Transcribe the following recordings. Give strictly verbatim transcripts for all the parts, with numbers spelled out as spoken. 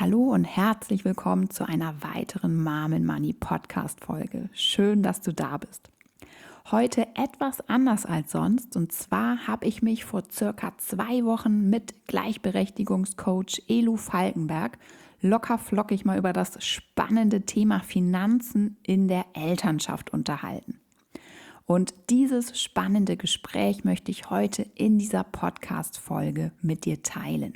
Hallo und herzlich willkommen zu einer weiteren Mom and Money Podcast-Folge. Schön, dass du da bist. Heute etwas anders als sonst, und zwar habe ich mich vor circa zwei Wochen mit Gleichberechtigungscoach Elu Falkenberg locker flockig mal über das spannende Thema Finanzen in der Elternschaft unterhalten. Und dieses spannende Gespräch möchte ich heute in dieser Podcast-Folge mit dir teilen.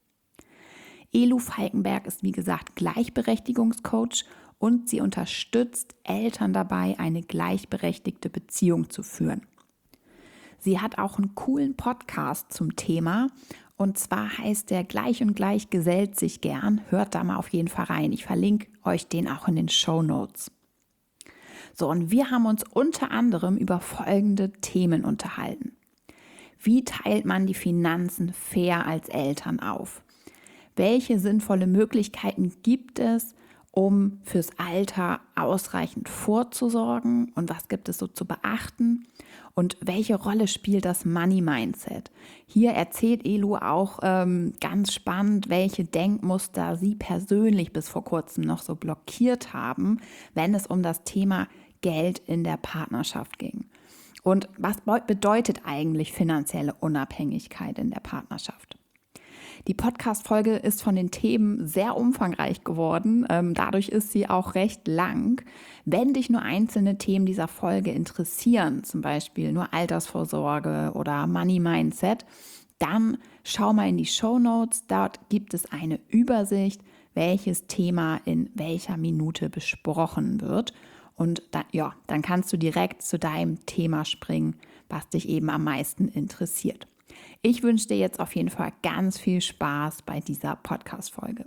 Elu Falkenberg ist wie gesagt Gleichberechtigungscoach und sie unterstützt Eltern dabei, eine gleichberechtigte Beziehung zu führen. Sie hat auch einen coolen Podcast zum Thema, und zwar heißt der Gleich und Gleich gesellt sich gern. Hört da mal auf jeden Fall rein. Ich verlinke euch den auch in den Shownotes. So, und wir haben uns unter anderem über folgende Themen unterhalten. Wie teilt man die Finanzen fair als Eltern auf? Welche sinnvolle Möglichkeiten gibt es, um fürs Alter ausreichend vorzusorgen, und was gibt es so zu beachten? Und welche Rolle spielt das Money Mindset? Hier erzählt Elu auch ähm, ganz spannend, welche Denkmuster sie persönlich bis vor kurzem noch so blockiert haben, wenn es um das Thema Geld in der Partnerschaft ging. Und was bedeutet eigentlich finanzielle Unabhängigkeit in der Partnerschaft? Die Podcast-Folge ist von den Themen sehr umfangreich geworden. Ähm, dadurch ist sie auch recht lang. Wenn dich nur einzelne Themen dieser Folge interessieren, zum Beispiel nur Altersvorsorge oder Money Mindset, dann schau mal in die Shownotes. Dort gibt es eine Übersicht, welches Thema in welcher Minute besprochen wird. Und da, ja, dann kannst du direkt zu deinem Thema springen, was dich eben am meisten interessiert. Ich wünsche dir jetzt auf jeden Fall ganz viel Spaß bei dieser Podcast-Folge.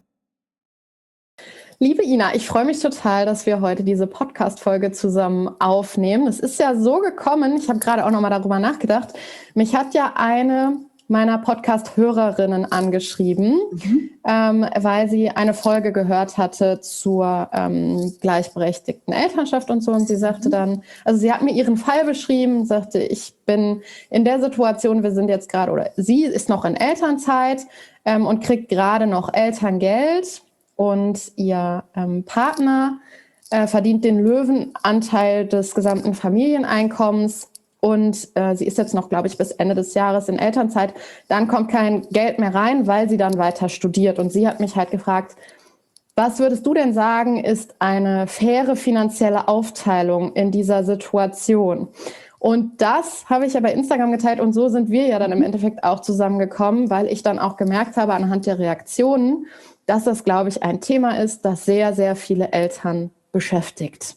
Liebe Ina, ich freue mich total, dass wir heute diese Podcast-Folge zusammen aufnehmen. Es ist ja so gekommen, ich habe gerade auch nochmal darüber nachgedacht, mich hat ja eine meiner Podcast-Hörerinnen angeschrieben, mhm. ähm, weil sie eine Folge gehört hatte zur ähm, gleichberechtigten Elternschaft und so. Und sie sagte dann, also sie hat mir ihren Fall beschrieben, sagte, ich bin in der Situation, wir sind jetzt gerade, oder sie ist noch in Elternzeit ähm, und kriegt gerade noch Elterngeld, und ihr ähm, Partner äh, verdient den Löwenanteil des gesamten Familieneinkommens. Und äh, sie ist jetzt noch, glaube ich, bis Ende des Jahres in Elternzeit. Dann kommt kein Geld mehr rein, weil sie dann weiter studiert. Und sie hat mich halt gefragt, was würdest du denn sagen, ist eine faire finanzielle Aufteilung in dieser Situation? Und das habe ich ja bei Instagram geteilt, und so sind wir ja dann im Endeffekt auch zusammengekommen, weil ich dann auch gemerkt habe anhand der Reaktionen, dass das, glaube ich, ein Thema ist, das sehr, sehr viele Eltern beschäftigt.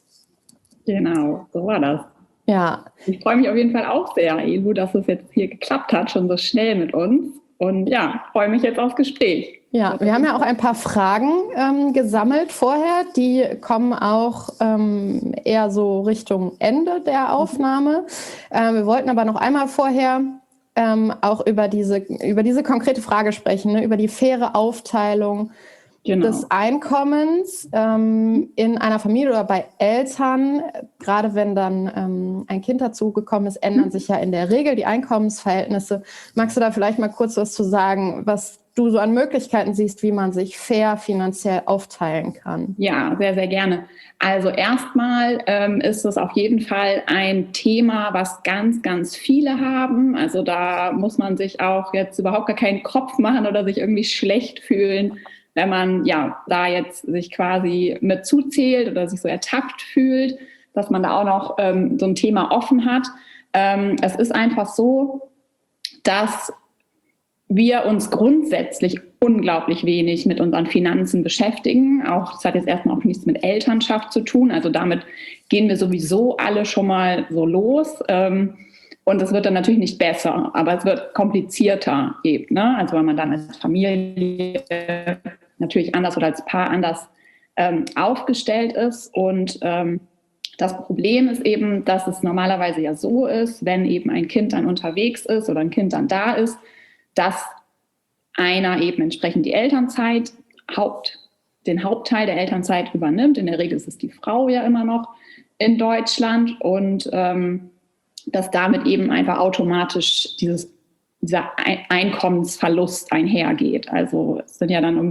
Genau, so war das. Ja. Ich freue mich auf jeden Fall auch sehr, Elu, dass es jetzt hier geklappt hat, schon so schnell mit uns. Und ja, freue mich jetzt aufs Gespräch. Ja, wir haben ja auch ein paar Fragen ähm, gesammelt vorher. Die kommen auch ähm, eher so Richtung Ende der Aufnahme. Ähm, wir wollten aber noch einmal vorher ähm, auch über diese, über diese konkrete Frage sprechen, ne? Über die faire Aufteilung Genau. des Einkommens ähm, in einer Familie oder bei Eltern. Gerade wenn dann ähm, ein Kind dazugekommen ist, ändern mhm. sich ja in der Regel die Einkommensverhältnisse. Magst du da vielleicht mal kurz was zu sagen, was du so an Möglichkeiten siehst, wie man sich fair finanziell aufteilen kann? Ja, sehr, sehr gerne. Also erstmal ähm, ist es auf jeden Fall ein Thema, was ganz, ganz viele haben. Also da muss man sich auch jetzt überhaupt gar keinen Kopf machen oder sich irgendwie schlecht fühlen, wenn man ja da jetzt sich quasi mit zuzählt oder sich so ertappt fühlt, dass man da auch noch ähm, so ein Thema offen hat. Ähm, es ist einfach so, dass wir uns grundsätzlich unglaublich wenig mit unseren Finanzen beschäftigen. Auch das hat jetzt erstmal auch nichts mit Elternschaft zu tun. Also damit gehen wir sowieso alle schon mal so los. Ähm, Und es wird dann natürlich nicht besser, aber es wird komplizierter eben, ne? Also weil man dann als Familie natürlich anders oder als Paar anders ähm, aufgestellt ist. Und ähm, das Problem ist eben, dass es normalerweise ja so ist, wenn eben ein Kind dann unterwegs ist oder ein Kind dann da ist, dass einer eben entsprechend die Elternzeit, Haupt, den Hauptteil der Elternzeit übernimmt. In der Regel ist es die Frau ja immer noch in Deutschland, und ähm, dass damit eben einfach automatisch dieses, dieser Einkommensverlust einhergeht. Also es sind ja dann um die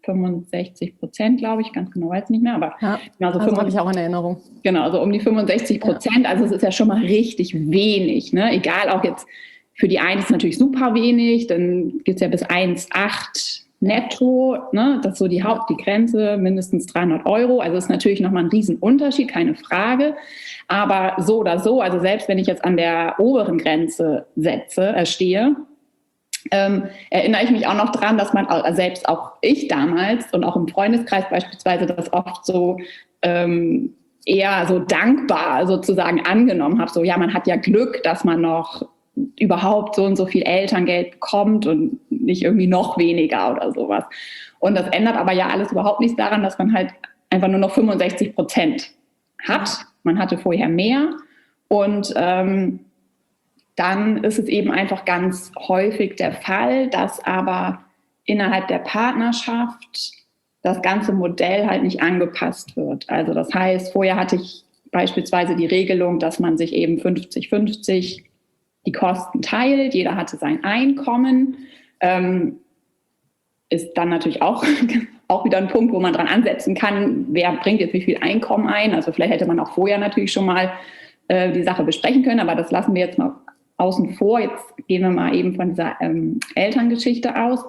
fünfundsechzig Prozent, glaube ich, ganz genau weiß ich nicht mehr, aber ja, genau, so das habe ich auch in Erinnerung. Genau, also um die fünfundsechzig Prozent, ja. Also es ist ja schon mal richtig wenig, ne? Egal, auch jetzt für die einen ist es natürlich super wenig, dann gibt es ja bis eins Komma acht netto, ne? Das ist so die Haupt, die Grenze, mindestens dreihundert Euro, also ist natürlich nochmal ein Riesenunterschied, keine Frage, aber so oder so, also selbst wenn ich jetzt an der oberen Grenze setze, äh, stehe, Ähm, erinnere ich mich auch noch dran, dass man, also selbst auch ich damals und auch im Freundeskreis beispielsweise, das oft so ähm, eher so dankbar sozusagen angenommen habe. So, ja, man hat ja Glück, dass man noch überhaupt so und so viel Elterngeld bekommt und nicht irgendwie noch weniger oder sowas. Und das ändert aber ja alles überhaupt nichts daran, dass man halt einfach nur noch fünfundsechzig Prozent hat. Man hatte vorher mehr und ähm, dann ist es eben einfach ganz häufig der Fall, dass aber innerhalb der Partnerschaft das ganze Modell halt nicht angepasst wird. Also das heißt, vorher hatte ich beispielsweise die Regelung, dass man sich eben fünfzig fünfzig die Kosten teilt. Jeder hatte sein Einkommen. Ähm, ist dann natürlich auch, auch wieder ein Punkt, wo man dran ansetzen kann, wer bringt jetzt wie viel Einkommen ein. Also vielleicht hätte man auch vorher natürlich schon mal äh, die Sache besprechen können, aber das lassen wir jetzt mal außen vor. Jetzt gehen wir mal eben von dieser ähm, Elterngeschichte aus.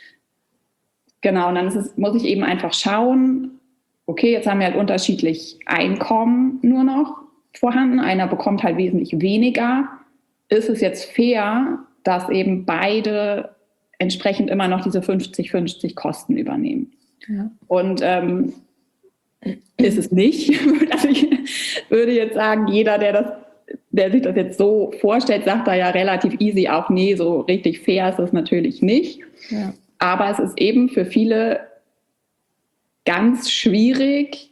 Genau, und dann ist es, muss ich eben einfach schauen, okay, jetzt haben wir halt unterschiedlich Einkommen nur noch vorhanden. Einer bekommt halt wesentlich weniger. Ist es jetzt fair, dass eben beide entsprechend immer noch diese fünfzig fünfzig Kosten übernehmen? Ja. Und ähm, ist es nicht. Also ich würde jetzt sagen, jeder, der das der sich das jetzt so vorstellt, sagt da ja relativ easy auch, nee, so richtig fair ist das natürlich nicht. Ja. Aber es ist eben für viele ganz schwierig,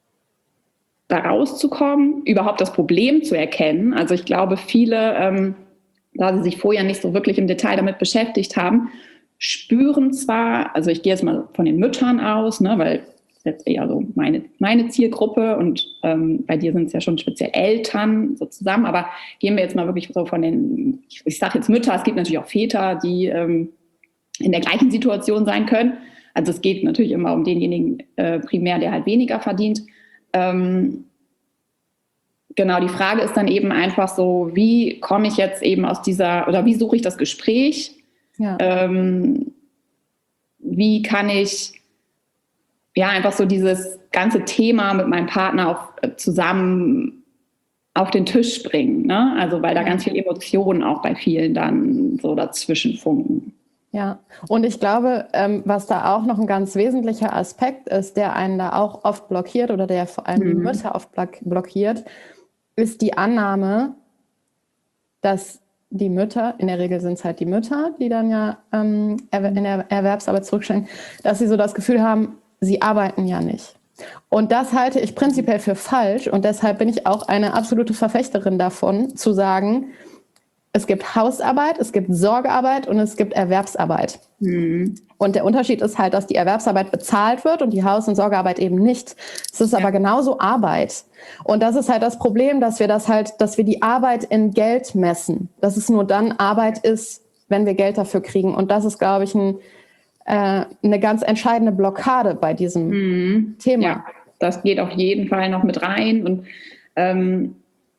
da rauszukommen, überhaupt das Problem zu erkennen. Also ich glaube, viele, ähm, da sie sich vorher nicht so wirklich im Detail damit beschäftigt haben, spüren zwar, also ich gehe jetzt mal von den Müttern aus, ne, weil jetzt eher so meine, meine Zielgruppe und ähm, bei dir sind es ja schon speziell Eltern so zusammen, aber gehen wir jetzt mal wirklich so von den, ich, ich sage jetzt Mütter, es gibt natürlich auch Väter, die ähm, in der gleichen Situation sein können. Also es geht natürlich immer um denjenigen äh, primär, der halt weniger verdient. Ähm, genau, die Frage ist dann eben einfach so, wie komme ich jetzt eben aus dieser, oder wie suche ich das Gespräch? Ja. Ähm, wie kann ich ja, einfach so dieses ganze Thema mit meinem Partner auf, zusammen auf den Tisch bringen, ne? Also weil da ganz viele Emotionen auch bei vielen dann so dazwischen funken. Ja, und ich glaube, ähm, was da auch noch ein ganz wesentlicher Aspekt ist, der einen da auch oft blockiert oder der vor allem mhm. die Mütter oft blockiert, ist die Annahme, dass die Mütter, in der Regel sind es halt die Mütter, die dann ja ähm, in der Erwerbsarbeit zurückstellen, dass sie so das Gefühl haben, sie arbeiten ja nicht. Und das halte ich prinzipiell für falsch und deshalb bin ich auch eine absolute Verfechterin davon, zu sagen, es gibt Hausarbeit, es gibt Sorgearbeit und es gibt Erwerbsarbeit. Mhm. Und der Unterschied ist halt, dass die Erwerbsarbeit bezahlt wird und die Haus- und Sorgearbeit eben nicht. Es ist ja. aber genauso Arbeit. Und das ist halt das Problem, dass wir das halt, dass wir die Arbeit in Geld messen. Dass es nur dann Arbeit ist, wenn wir Geld dafür kriegen. Und das ist, glaube ich, ein eine ganz entscheidende Blockade bei diesem mhm. Thema. Ja, das geht auf jeden Fall noch mit rein. Und ähm,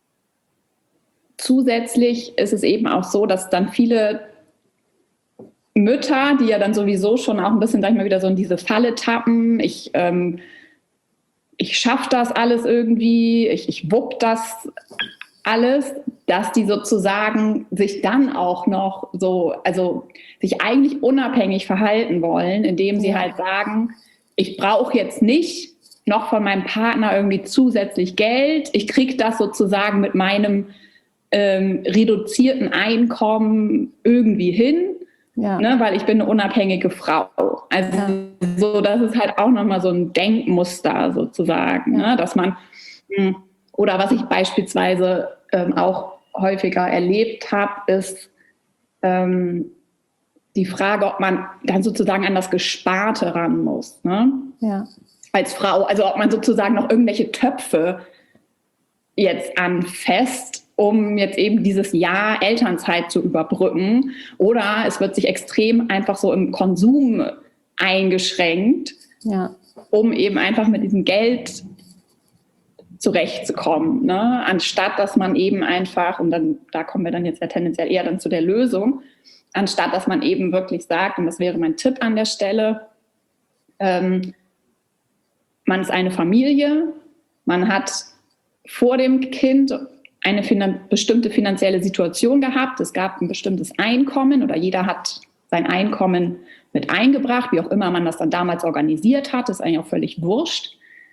zusätzlich ist es eben auch so, dass dann viele Mütter, die ja dann sowieso schon auch ein bisschen, sag ich mal, wieder so in diese Falle tappen, ich, ähm, ich schaffe das alles irgendwie, ich, ich wupp das alles, dass die sozusagen sich dann auch noch so, also sich eigentlich unabhängig verhalten wollen, indem sie ja. halt sagen, ich brauche jetzt nicht noch von meinem Partner irgendwie zusätzlich Geld, ich kriege das sozusagen mit meinem ähm, reduzierten Einkommen irgendwie hin, ja. ne, weil ich bin eine unabhängige Frau. Also ja. so, das ist halt auch nochmal so ein Denkmuster sozusagen, ja. ne, dass man, oder was ich beispielsweise ähm, auch häufiger erlebt habe, ist ähm, die Frage, ob man dann sozusagen an das Gesparte ran muss, ne? Ja. Als Frau. Also ob man sozusagen noch irgendwelche Töpfe jetzt anfasst, um jetzt eben dieses Jahr Elternzeit zu überbrücken. Oder es wird sich extrem einfach so im Konsum eingeschränkt, Ja. um eben einfach mit diesem Geld zurechtzukommen, ne? Anstatt dass man eben einfach, und dann da kommen wir dann jetzt ja tendenziell eher dann zu der Lösung, anstatt dass man eben wirklich sagt, und das wäre mein Tipp an der Stelle, ähm, man ist eine Familie, man hat vor dem Kind eine finan- bestimmte finanzielle Situation gehabt, es gab ein bestimmtes Einkommen oder jeder hat sein Einkommen mit eingebracht, wie auch immer man das dann damals organisiert hat, ist eigentlich auch völlig wurscht.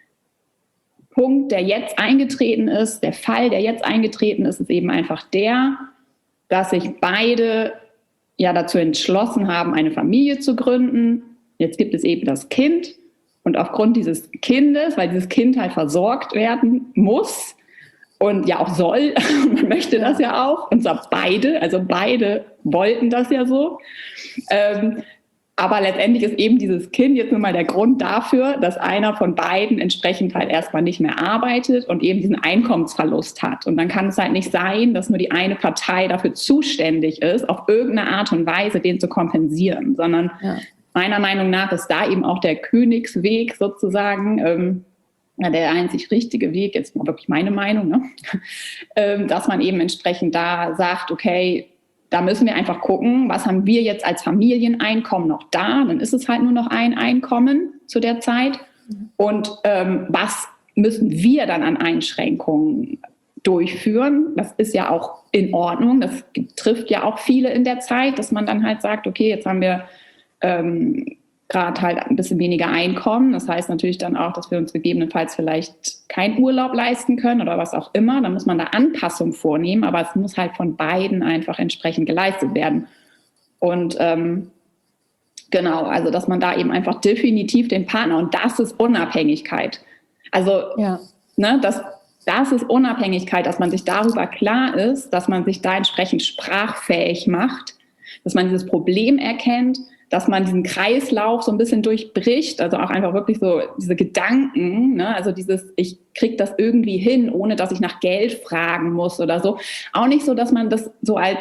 Punkt, der jetzt eingetreten ist, der Fall, der jetzt eingetreten ist, ist eben einfach der, dass sich beide ja dazu entschlossen haben, eine Familie zu gründen. Jetzt gibt es eben das Kind und aufgrund dieses Kindes, weil dieses Kind halt versorgt werden muss und ja auch soll, man möchte das ja auch, und zwar beide, also beide wollten das ja so, ähm, aber letztendlich ist eben dieses Kind jetzt nun mal der Grund dafür, dass einer von beiden entsprechend halt erstmal nicht mehr arbeitet und eben diesen Einkommensverlust hat. Und dann kann es halt nicht sein, dass nur die eine Partei dafür zuständig ist, auf irgendeine Art und Weise den zu kompensieren, sondern ja. meiner Meinung nach ist da eben auch der Königsweg sozusagen, ähm, der einzig richtige Weg, jetzt mal wirklich meine Meinung, ne? ähm, dass man eben entsprechend da sagt, okay, da müssen wir einfach gucken, was haben wir jetzt als Familieneinkommen noch da? Dann ist es halt nur noch ein Einkommen zu der Zeit. Und ähm, was müssen wir dann an Einschränkungen durchführen? Das ist ja auch in Ordnung. Das trifft ja auch viele in der Zeit, dass man dann halt sagt, okay, jetzt haben wir ähm, gerade halt ein bisschen weniger Einkommen. Das heißt natürlich dann auch, dass wir uns gegebenenfalls vielleicht keinen Urlaub leisten können oder was auch immer. Dann muss man da Anpassungen vornehmen, aber es muss halt von beiden einfach entsprechend geleistet werden. Und ähm, genau, also dass man da eben einfach definitiv den Partner, und das ist Unabhängigkeit. Also ja. ne, das, das ist Unabhängigkeit, dass man sich darüber klar ist, dass man sich da entsprechend sprachfähig macht, dass man dieses Problem erkennt, dass man diesen Kreislauf so ein bisschen durchbricht, also auch einfach wirklich so diese Gedanken, ne? Also dieses, ich kriege das irgendwie hin, ohne dass ich nach Geld fragen muss oder so. Auch nicht so, dass man das so als,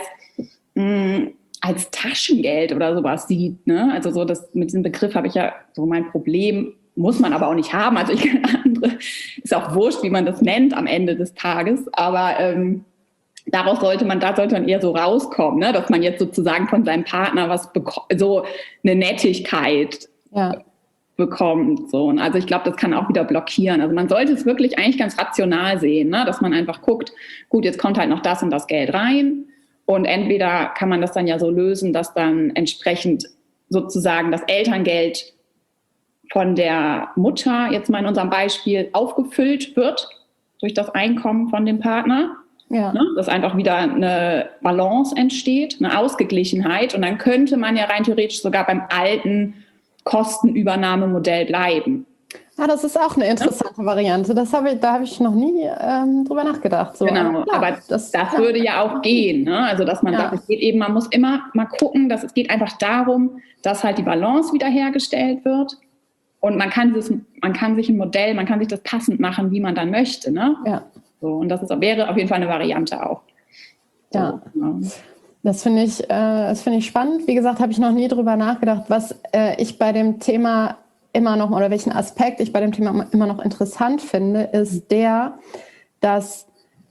mh, als Taschengeld oder sowas sieht, ne? Also so, das, mit diesem Begriff habe ich ja so mein Problem, muss man aber auch nicht haben. Also ich kenne andere, ist auch wurscht, wie man das nennt am Ende des Tages, aber ähm, daraus sollte man, da sollte man eher so rauskommen, ne? Dass man jetzt sozusagen von seinem Partner was bekommt, so eine Nettigkeit ja. bekommt. So. Und also ich glaube, das kann auch wieder blockieren. Also man sollte es wirklich eigentlich ganz rational sehen, ne? Dass man einfach guckt, gut, jetzt kommt halt noch das und das Geld rein und entweder kann man das dann ja so lösen, dass dann entsprechend sozusagen das Elterngeld von der Mutter, jetzt mal in unserem Beispiel, aufgefüllt wird durch das Einkommen von dem Partner. Ja. Ne, dass einfach wieder eine Balance entsteht, eine Ausgeglichenheit. Und dann könnte man ja rein theoretisch sogar beim alten Kostenübernahmemodell bleiben. Ja, das ist auch eine interessante ja. Variante. Das habe ich, da habe ich noch nie ähm, drüber nachgedacht. So. Genau, aber, klar, aber das, das ja. würde ja auch gehen. Ne? Also dass man ja. sagt, es geht eben, man muss immer mal gucken, dass es geht einfach darum, dass halt die Balance wiederhergestellt wird. Und man kann, dieses, man kann sich ein Modell, man kann sich das passend machen, wie man dann möchte. Ne? Ja. So, und das ist, wäre auf jeden Fall eine Variante auch. So, ja, genau. Das finde ich, äh, das finde ich spannend. Wie gesagt, habe ich noch nie drüber nachgedacht, was äh, ich bei dem Thema immer noch, oder welchen Aspekt ich bei dem Thema immer noch interessant finde, ist der, dass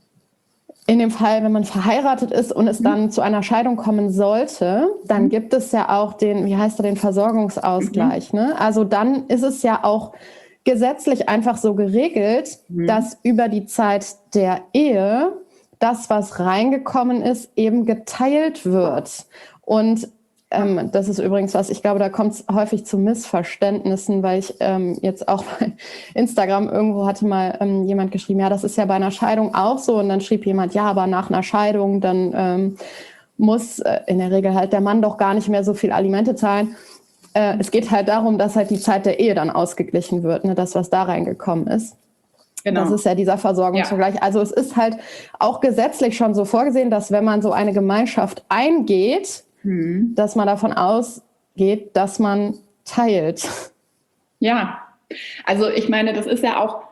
in dem Fall, wenn man verheiratet ist und es dann zu einer Scheidung kommen sollte, dann gibt es ja auch den, wie heißt der, den Versorgungsausgleich. Mhm. Ne? Also dann ist es ja auch gesetzlich einfach so geregelt, mhm. dass über die Zeit der Ehe das, was reingekommen ist, eben geteilt wird. Und ähm, das ist übrigens was, ich glaube, da kommt es häufig zu Missverständnissen, weil ich ähm, jetzt auch bei Instagram irgendwo hatte mal ähm, jemand geschrieben, ja, das ist ja bei einer Scheidung auch so. Und dann schrieb jemand, ja, aber nach einer Scheidung, dann ähm, muss äh, in der Regel halt der Mann doch gar nicht mehr so viel Alimente zahlen. Äh, es geht halt darum, dass halt die Zeit der Ehe dann ausgeglichen wird, ne, das, was da reingekommen ist. Genau. Das ist ja dieser Versorgungsvergleich. Ja. Also es ist halt auch gesetzlich schon so vorgesehen, dass wenn man so eine Gemeinschaft eingeht, hm. dass man davon ausgeht, dass man teilt. Ja, also ich meine, das ist ja auch,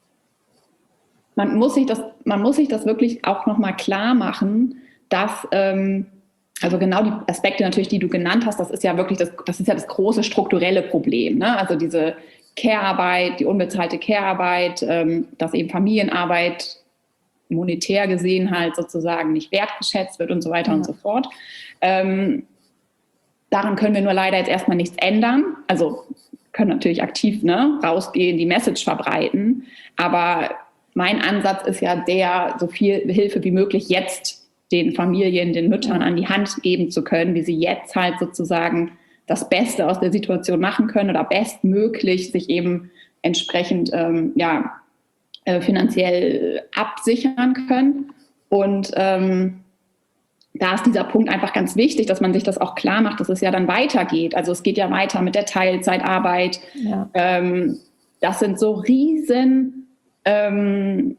man muss sich das, man muss sich das wirklich auch nochmal klar machen, dass ähm, also genau die Aspekte natürlich, die du genannt hast, das ist ja wirklich das, das ist ja das große strukturelle Problem, ne? Also diese Care-Arbeit, die unbezahlte Care-Arbeit, ähm, dass eben Familienarbeit monetär gesehen halt sozusagen nicht wertgeschätzt wird und so weiter ja. und so fort. Ähm, daran können wir nur leider jetzt erstmal nichts ändern. Also können natürlich aktiv ne, rausgehen, die Message verbreiten, aber mein Ansatz ist ja der, so viel Hilfe wie möglich jetzt den Familien, den Müttern an die Hand geben zu können, wie sie jetzt halt sozusagen das Beste aus der Situation machen können oder bestmöglich sich eben entsprechend ähm, ja, äh, finanziell absichern können. Und ähm, da ist dieser Punkt einfach ganz wichtig, dass man sich das auch klar macht, dass es ja dann weitergeht. Also es geht ja weiter mit der Teilzeitarbeit. Ja. Ähm, das sind so riesen ähm,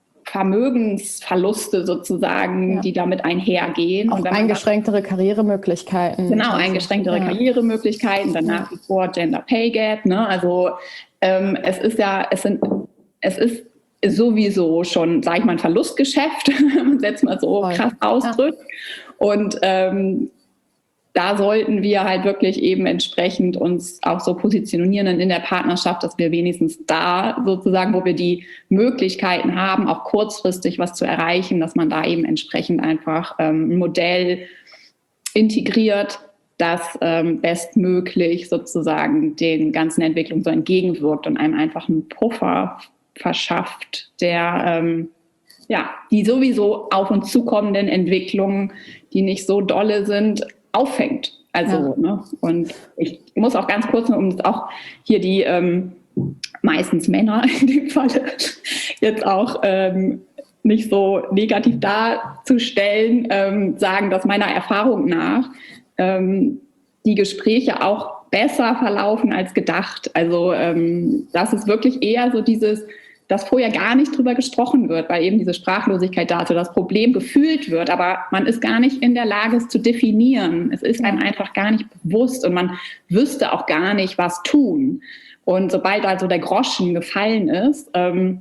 Vermögensverluste sozusagen, ja. die damit einhergehen. Auch und eingeschränktere sagt, Karrieremöglichkeiten. Genau, eingeschränktere ja. Karrieremöglichkeiten, dann nach wie vor Gender Pay Gap. Ne? Also ähm, es ist ja, es sind, es ist sowieso schon, sage ich mal, ein Verlustgeschäft, wenn man es jetzt mal so Voll. krass ausdrückt. Ja. Und ähm, da sollten wir halt wirklich eben entsprechend uns auch so positionieren in der Partnerschaft, dass wir wenigstens da sozusagen, wo wir die Möglichkeiten haben, auch kurzfristig was zu erreichen, dass man da eben entsprechend einfach ähm, ein Modell integriert, das ähm, bestmöglich sozusagen den ganzen Entwicklungen so entgegenwirkt und einem einfach einen Puffer verschafft, der ähm, ja, die sowieso auf uns zukommenden Entwicklungen, die nicht so dolle sind, auffängt. Also, ja. ne? Und ich muss auch ganz kurz, um auch hier die ähm, meistens Männer in dem Falle jetzt auch ähm, nicht so negativ darzustellen, ähm, sagen, dass meiner Erfahrung nach ähm, die Gespräche auch besser verlaufen als gedacht. Also ähm, das ist wirklich eher so dieses, dass vorher gar nicht drüber gesprochen wird, weil eben diese Sprachlosigkeit da ist, das Problem gefühlt wird, aber man ist gar nicht in der Lage, es zu definieren. Es ist einem einfach gar nicht bewusst und man wüsste auch gar nicht, was tun. Und sobald also der Groschen gefallen ist, ähm,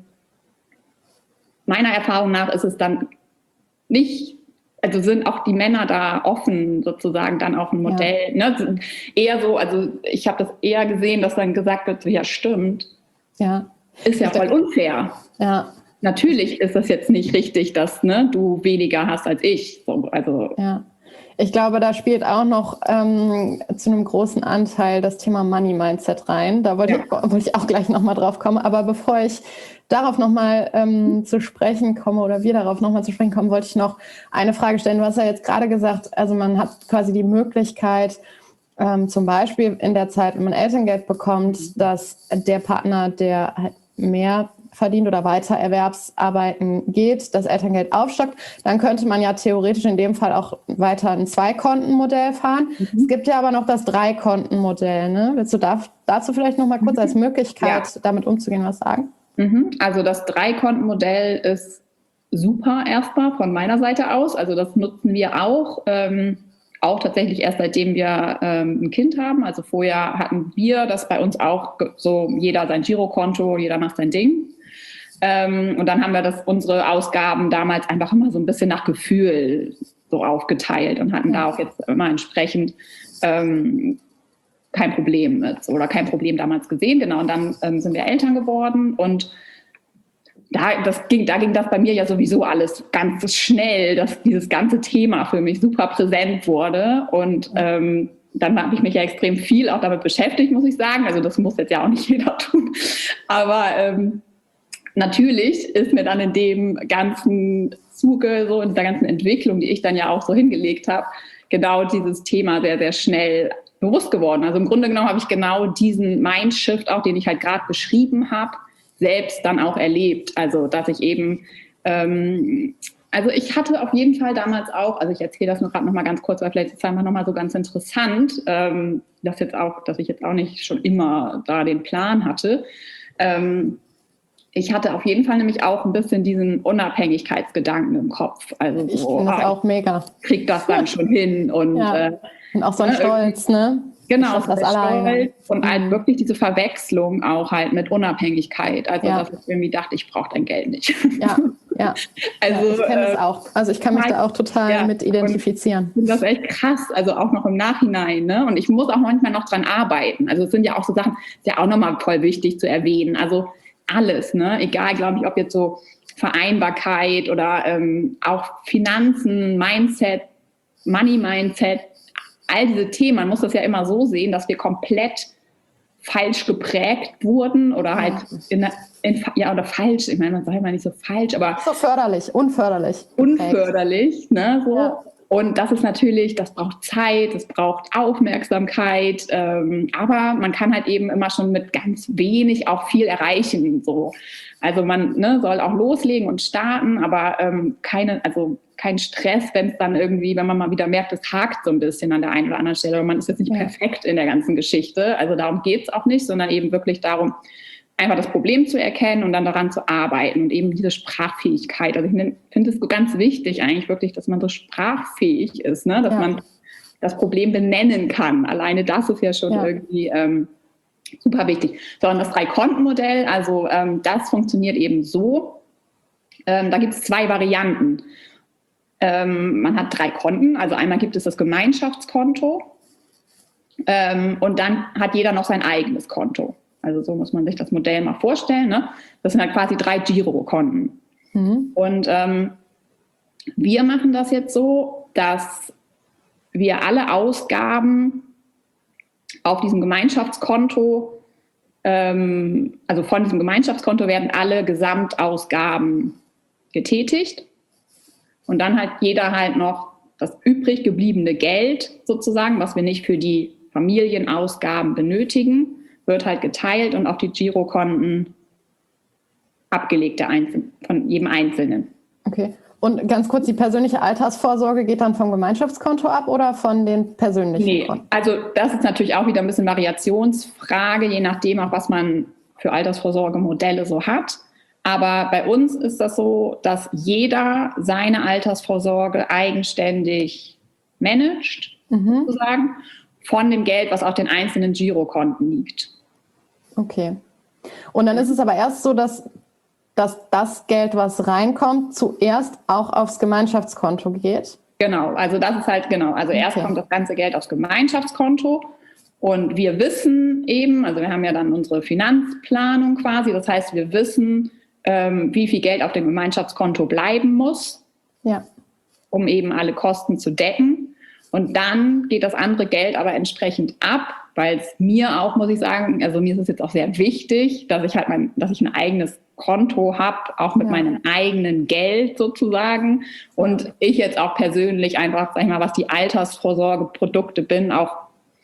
meiner Erfahrung nach ist es dann nicht, also sind auch die Männer da offen sozusagen dann auf ein Modell. Ja. Ne? Eher so, also ich habe das eher gesehen, dass dann gesagt wird, so, ja stimmt. Ja. Ist ja voll unfair. Ja. Natürlich ist das jetzt nicht richtig, dass ne, du weniger hast als ich. So, also. Ja. Ich glaube, da spielt auch noch ähm, zu einem großen Anteil das Thema Money Mindset rein. Da wollte, ja. ich, wollte ich auch gleich nochmal drauf kommen. Aber bevor ich darauf nochmal ähm, zu sprechen komme oder wir darauf nochmal zu sprechen kommen, wollte ich noch eine Frage stellen. Du hast ja jetzt gerade gesagt, also man hat quasi die Möglichkeit, ähm, zum Beispiel in der Zeit, wenn man Elterngeld bekommt, dass der Partner, der halt mehr verdient oder weiter Erwerbsarbeiten geht, das Elterngeld aufstockt, dann könnte man ja theoretisch in dem Fall auch weiter ein Zwei-Konten-Modell fahren. Mhm. Es gibt ja aber noch das Drei-Konten-Modell. Ne? Willst du da, dazu vielleicht noch mal kurz mhm. als Möglichkeit, ja. damit umzugehen, was sagen? Mhm. Also das Drei-Konten-Modell ist super erstmal von meiner Seite aus. Also das nutzen wir auch. Ähm, Auch tatsächlich erst seitdem wir ähm, ein Kind haben. Also vorher hatten wir das bei uns auch so, jeder sein Girokonto, jeder macht sein Ding. Ähm, und dann haben wir das, unsere Ausgaben damals einfach immer so ein bisschen nach Gefühl so aufgeteilt und hatten ja. da auch jetzt immer entsprechend ähm, kein Problem mit oder kein Problem damals gesehen. Genau, und dann ähm, sind wir Eltern geworden und Da, das ging, da ging das bei mir ja sowieso alles ganz schnell, dass dieses ganze Thema für mich super präsent wurde. Und ähm, dann habe ich mich ja extrem viel auch damit beschäftigt, muss ich sagen. Also das muss jetzt ja auch nicht jeder tun. Aber ähm, natürlich ist mir dann in dem ganzen Zuge, so in dieser ganzen Entwicklung, die ich dann ja auch so hingelegt habe, genau dieses Thema sehr, sehr schnell bewusst geworden. Also im Grunde genommen habe ich genau diesen Mindshift auch, den ich halt gerade beschrieben habe, selbst dann auch erlebt. Also, dass ich eben, ähm, also ich hatte auf jeden Fall damals auch, also ich erzähle das nur gerade nochmal ganz kurz, weil vielleicht ist es einfach nochmal so ganz interessant, ähm, dass jetzt auch, dass ich jetzt auch nicht schon immer da den Plan hatte. Ähm, ich hatte auf jeden Fall nämlich auch ein bisschen diesen Unabhängigkeitsgedanken im Kopf. Also ich so, finde das ah, auch mega. Ich krieg das dann schon hin und, ja. äh, und auch so ein Stolz, ne? Genau, das alleine. Und Mhm. halt wirklich diese Verwechslung auch halt mit Unabhängigkeit. Also, Ja. dass ich irgendwie dachte, ich brauche dein Geld nicht. Ja, ja. Also, ja, ich kenne äh, es auch. Also ich kann mich da auch total ja, mit identifizieren. Ich finde das echt krass, also auch noch im Nachhinein. Ne? Und ich muss auch manchmal noch dran arbeiten. Also es sind ja auch so Sachen, ist ja auch nochmal voll wichtig zu erwähnen. Also alles, ne? Egal, glaube ich, ob jetzt so Vereinbarkeit oder ähm, auch Finanzen, Mindset, Money-Mindset, all diese Themen, man muss das ja immer so sehen, dass wir komplett falsch geprägt wurden oder halt in, in, ja oder falsch, ich meine, man sagt mal nicht so falsch, aber so förderlich, unförderlich. Unförderlich, ne, so. Ja. Und das ist natürlich, das braucht Zeit, das braucht Aufmerksamkeit, ähm, aber man kann halt eben immer schon mit ganz wenig auch viel erreichen, so. Also man ne, soll auch loslegen und starten, aber ähm, keine, also kein Stress, wenn es dann irgendwie, wenn man mal wieder merkt, es hakt so ein bisschen an der einen oder anderen Stelle, aber man ist jetzt nicht ja. perfekt in der ganzen Geschichte, also darum geht es auch nicht, sondern eben wirklich darum, einfach das Problem zu erkennen und dann daran zu arbeiten und eben diese Sprachfähigkeit. Also ich finde es so ganz wichtig eigentlich wirklich, dass man so sprachfähig ist, ne? Dass ja. man das Problem benennen kann. Alleine das ist ja schon ja. irgendwie ähm, super wichtig. So, und das Drei-Konten-Modell, also ähm, das funktioniert eben so. Ähm, da gibt es zwei Varianten. Ähm, man hat drei Konten, also einmal gibt es das Gemeinschaftskonto ähm, und dann hat jeder noch sein eigenes Konto. Also so muss man sich das Modell mal vorstellen. Ne? Das sind halt quasi drei Girokonten. Mhm. Und ähm, wir machen das jetzt so, dass wir alle Ausgaben auf diesem Gemeinschaftskonto, ähm, also von diesem Gemeinschaftskonto werden alle Gesamtausgaben getätigt. Und dann hat jeder halt noch das übrig gebliebene Geld sozusagen, was wir nicht für die Familienausgaben benötigen, wird halt geteilt und auf die Girokonten abgelegt der Einzel- von jedem Einzelnen. Okay. Und ganz kurz, die persönliche Altersvorsorge geht dann vom Gemeinschaftskonto ab oder von den persönlichen nee, Konten? Also das ist natürlich auch wieder ein bisschen Variationsfrage, je nachdem auch, was man für Altersvorsorgemodelle so hat. Aber bei uns ist das so, dass jeder seine Altersvorsorge eigenständig managt, mhm. sozusagen, von dem Geld, was auf den einzelnen Girokonten liegt. Okay. Und dann ist es aber erst so, dass, dass das Geld, was reinkommt, zuerst auch aufs Gemeinschaftskonto geht? Genau, also das ist halt, genau, also okay. erst kommt das ganze Geld aufs Gemeinschaftskonto und wir wissen eben, also wir haben ja dann unsere Finanzplanung quasi, das heißt, wir wissen, ähm, wie viel Geld auf dem Gemeinschaftskonto bleiben muss, ja. um eben alle Kosten zu decken. Und dann geht das andere Geld aber entsprechend ab, weil es mir auch, muss ich sagen, also mir ist es jetzt auch sehr wichtig, dass ich halt mein, dass ich ein eigenes Konto habe, auch mit ja. meinem eigenen Geld sozusagen. Und ich jetzt auch persönlich einfach, sag ich mal, was die Altersvorsorgeprodukte bin, auch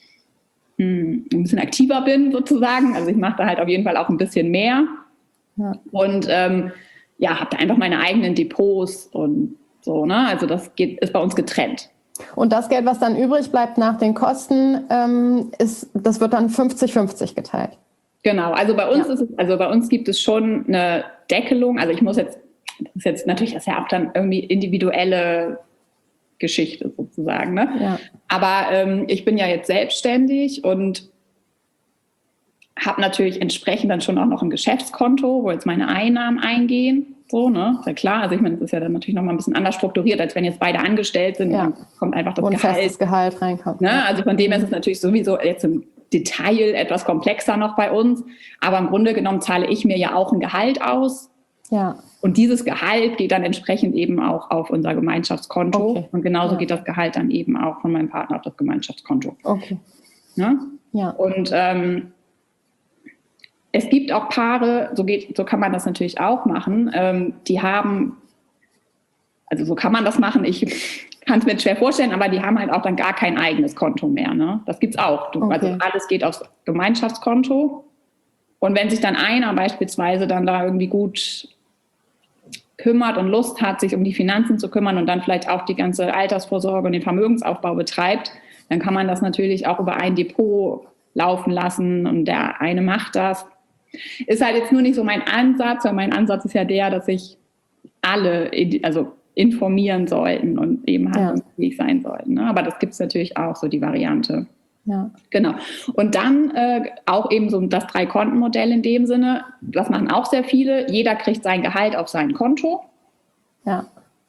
hm, ein bisschen aktiver bin sozusagen. Also ich mache da halt auf jeden Fall auch ein bisschen mehr. Ja. Und ähm, ja, habe da einfach meine eigenen Depots und so, ne? Also das geht, ist bei uns getrennt. Und das Geld, was dann übrig bleibt nach den Kosten, ähm, ist, das wird dann fünfzig fünfzig geteilt. Genau, also bei uns ja. ist es, also bei uns gibt es schon eine Deckelung. Also ich muss jetzt, das ist jetzt natürlich das ist ja auch dann irgendwie individuelle Geschichte sozusagen, ne? Ja. Aber ähm, ich bin ja jetzt selbstständig und habe natürlich entsprechend dann schon auch noch ein Geschäftskonto, wo jetzt meine Einnahmen eingehen. So, ne? Ist ja klar. Also ich meine, das ist ja dann natürlich noch mal ein bisschen anders strukturiert, als wenn jetzt beide angestellt sind. Ja. Dann kommt einfach das und Gehalt. festes Gehalt reinkommt. Ne? Also von dem her ist es natürlich sowieso jetzt im Detail etwas komplexer noch bei uns. Aber im Grunde genommen zahle ich mir ja auch ein Gehalt aus. Ja. Und dieses Gehalt geht dann entsprechend eben auch auf unser Gemeinschaftskonto. Okay. Und genauso ja. geht das Gehalt dann eben auch von meinem Partner auf das Gemeinschaftskonto. Okay. Ne? Ja. Und ähm, es gibt auch Paare, so, geht, so kann man das natürlich auch machen, ähm, die haben, also so kann man das machen, ich kann es mir schwer vorstellen, aber die haben halt auch dann gar kein eigenes Konto mehr. Ne? Das gibt es auch. Du, okay. Also alles geht aufs Gemeinschaftskonto. Und wenn sich dann einer beispielsweise dann da irgendwie gut kümmert und Lust hat, sich um die Finanzen zu kümmern und dann vielleicht auch die ganze Altersvorsorge und den Vermögensaufbau betreibt, dann kann man das natürlich auch über ein Depot laufen lassen und der eine macht das. Ist halt jetzt nur nicht so mein Ansatz, weil mein Ansatz ist ja der, dass sich alle also informieren sollten und eben handlungsfähig ja. sein sollten. Ne? Aber das gibt es natürlich auch, so die Variante. Ja. Genau. Und dann äh, auch eben so das Drei-Konten-Modell in dem Sinne, das machen auch sehr viele. Jeder kriegt sein Gehalt auf sein Konto. Ja.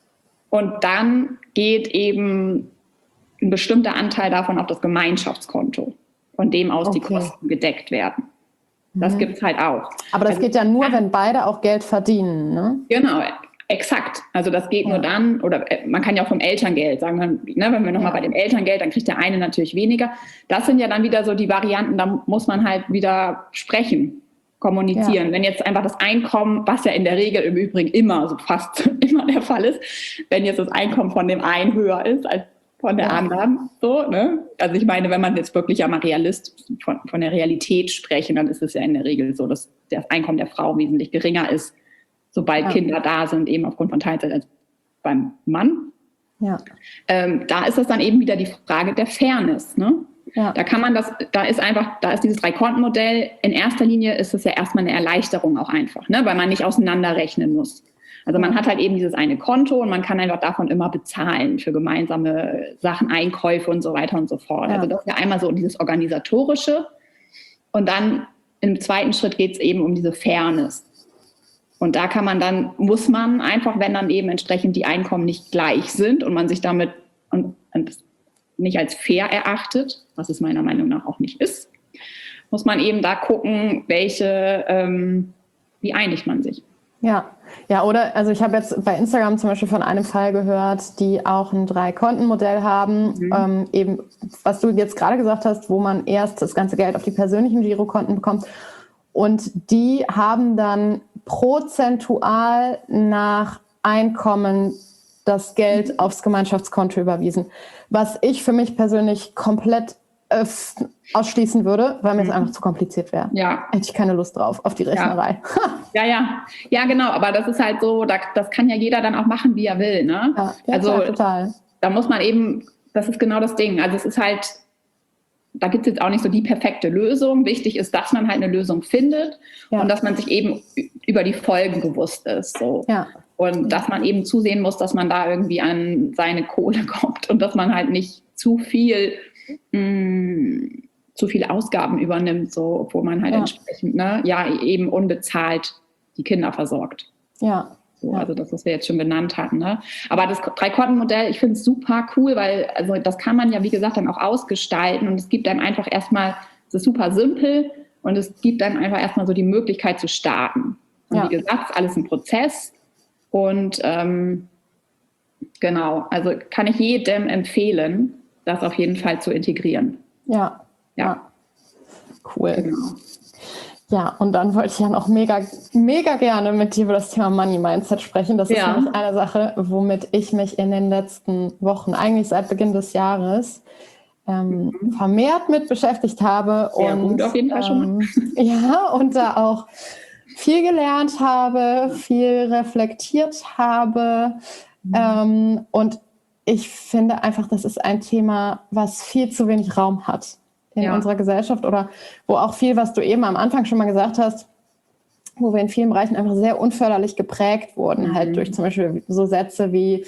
Und dann geht eben ein bestimmter Anteil davon auf das Gemeinschaftskonto, von dem aus Okay. die Kosten gedeckt werden. Das Mhm. gibt es halt auch. Aber das Also, geht ja nur, wenn beide auch Geld verdienen, ne? Genau, exakt. Also das geht Ja. nur dann, oder äh, man kann ja auch vom Elterngeld sagen, ne, wenn wir nochmal Ja. bei dem Elterngeld, dann kriegt der eine natürlich weniger. Das sind ja dann wieder so die Varianten, da muss man halt wieder sprechen, kommunizieren. Ja. Wenn jetzt einfach das Einkommen, was ja in der Regel im Übrigen immer, so fast immer der Fall ist, wenn jetzt das Einkommen von dem einen höher ist als von der Ja. anderen, so, ne? Also ich meine, wenn man jetzt wirklich ja mal Realist von, von der Realität sprechen, dann ist es ja in der Regel so, dass das Einkommen der Frau wesentlich geringer ist, sobald Ja. Kinder da sind, eben aufgrund von Teilzeit als beim Mann. Ja. Ähm, da ist das dann eben wieder die Frage der Fairness, ne? Ja. Da kann man das, da ist einfach, da ist dieses Drei-Konten-Modell, in erster Linie ist es ja erstmal eine Erleichterung auch einfach, ne? Weil man nicht auseinanderrechnen muss. Also man hat halt eben dieses eine Konto und man kann einfach davon immer bezahlen für gemeinsame Sachen, Einkäufe und so weiter und so fort. Ja. Also das ist ja einmal so dieses Organisatorische. Und dann im zweiten Schritt geht es eben um diese Fairness. Und da kann man dann, muss man einfach, wenn dann eben entsprechend die Einkommen nicht gleich sind und man sich damit und, und nicht als fair erachtet, was es meiner Meinung nach auch nicht ist, muss man eben da gucken, welche, ähm, wie einigt man sich. Ja, ja, oder, also ich habe jetzt bei Instagram zum Beispiel von einem Fall gehört, die auch ein Drei-Konten-Modell haben, Mhm. ähm, eben, was du jetzt gerade gesagt hast, wo man erst das ganze Geld auf die persönlichen Girokonten bekommt und die haben dann prozentual nach Einkommen das Geld aufs Gemeinschaftskonto überwiesen, was ich für mich persönlich komplett äh, ausschließen würde, weil mir es Mhm. einfach zu kompliziert wäre. Ja, Hätte ich keine Lust drauf, auf die Rechnerei. ja, ja, ja, genau. Aber das ist halt so, da, das kann ja jeder dann auch machen, wie er will, ne? Ja, ja, Also klar, total. da muss man eben, das ist genau das Ding. Also es ist halt, da gibt es jetzt auch nicht so die perfekte Lösung. Wichtig ist, dass man halt eine Lösung findet Ja. und dass man sich eben über die Folgen bewusst ist. So. Ja. Und dass man eben zusehen muss, dass man da irgendwie an seine Kohle kommt und dass man halt nicht zu viel, mh, zu viele Ausgaben übernimmt, so, obwohl man halt Ja. entsprechend, ne, ja, eben unbezahlt die Kinder versorgt. Ja. So, Ja. also das, was wir jetzt schon genannt hatten. Ne? Aber das Drei-Konten-Modell, ich finde es super cool, weil also das kann man ja, wie gesagt, dann auch ausgestalten und es gibt einem einfach erstmal, es ist super simpel und es gibt einem einfach erstmal so die Möglichkeit zu starten. Und Ja. wie gesagt, ist alles ein Prozess und ähm, genau, also kann ich jedem empfehlen, das auf jeden Fall zu integrieren. Ja. Ja. Ja. Cool. Genau. Ja, und dann wollte ich ja noch mega, mega gerne mit dir über das Thema Money Mindset sprechen. Das ist Ja. nämlich eine Sache, womit ich mich in den letzten Wochen, eigentlich seit Beginn des Jahres, ähm, Mhm. vermehrt mit beschäftigt habe. Sehr und, gut, auf jeden Fall schon mal. ähm, Ja, und da auch viel gelernt habe, viel reflektiert habe. Mhm. Ähm, und ich finde einfach, das ist ein Thema, was viel zu wenig Raum hat in Ja. unserer Gesellschaft oder wo auch viel, was du eben am Anfang schon mal gesagt hast, wo wir in vielen Bereichen einfach sehr unförderlich geprägt wurden, Mhm. halt durch zum Beispiel so Sätze wie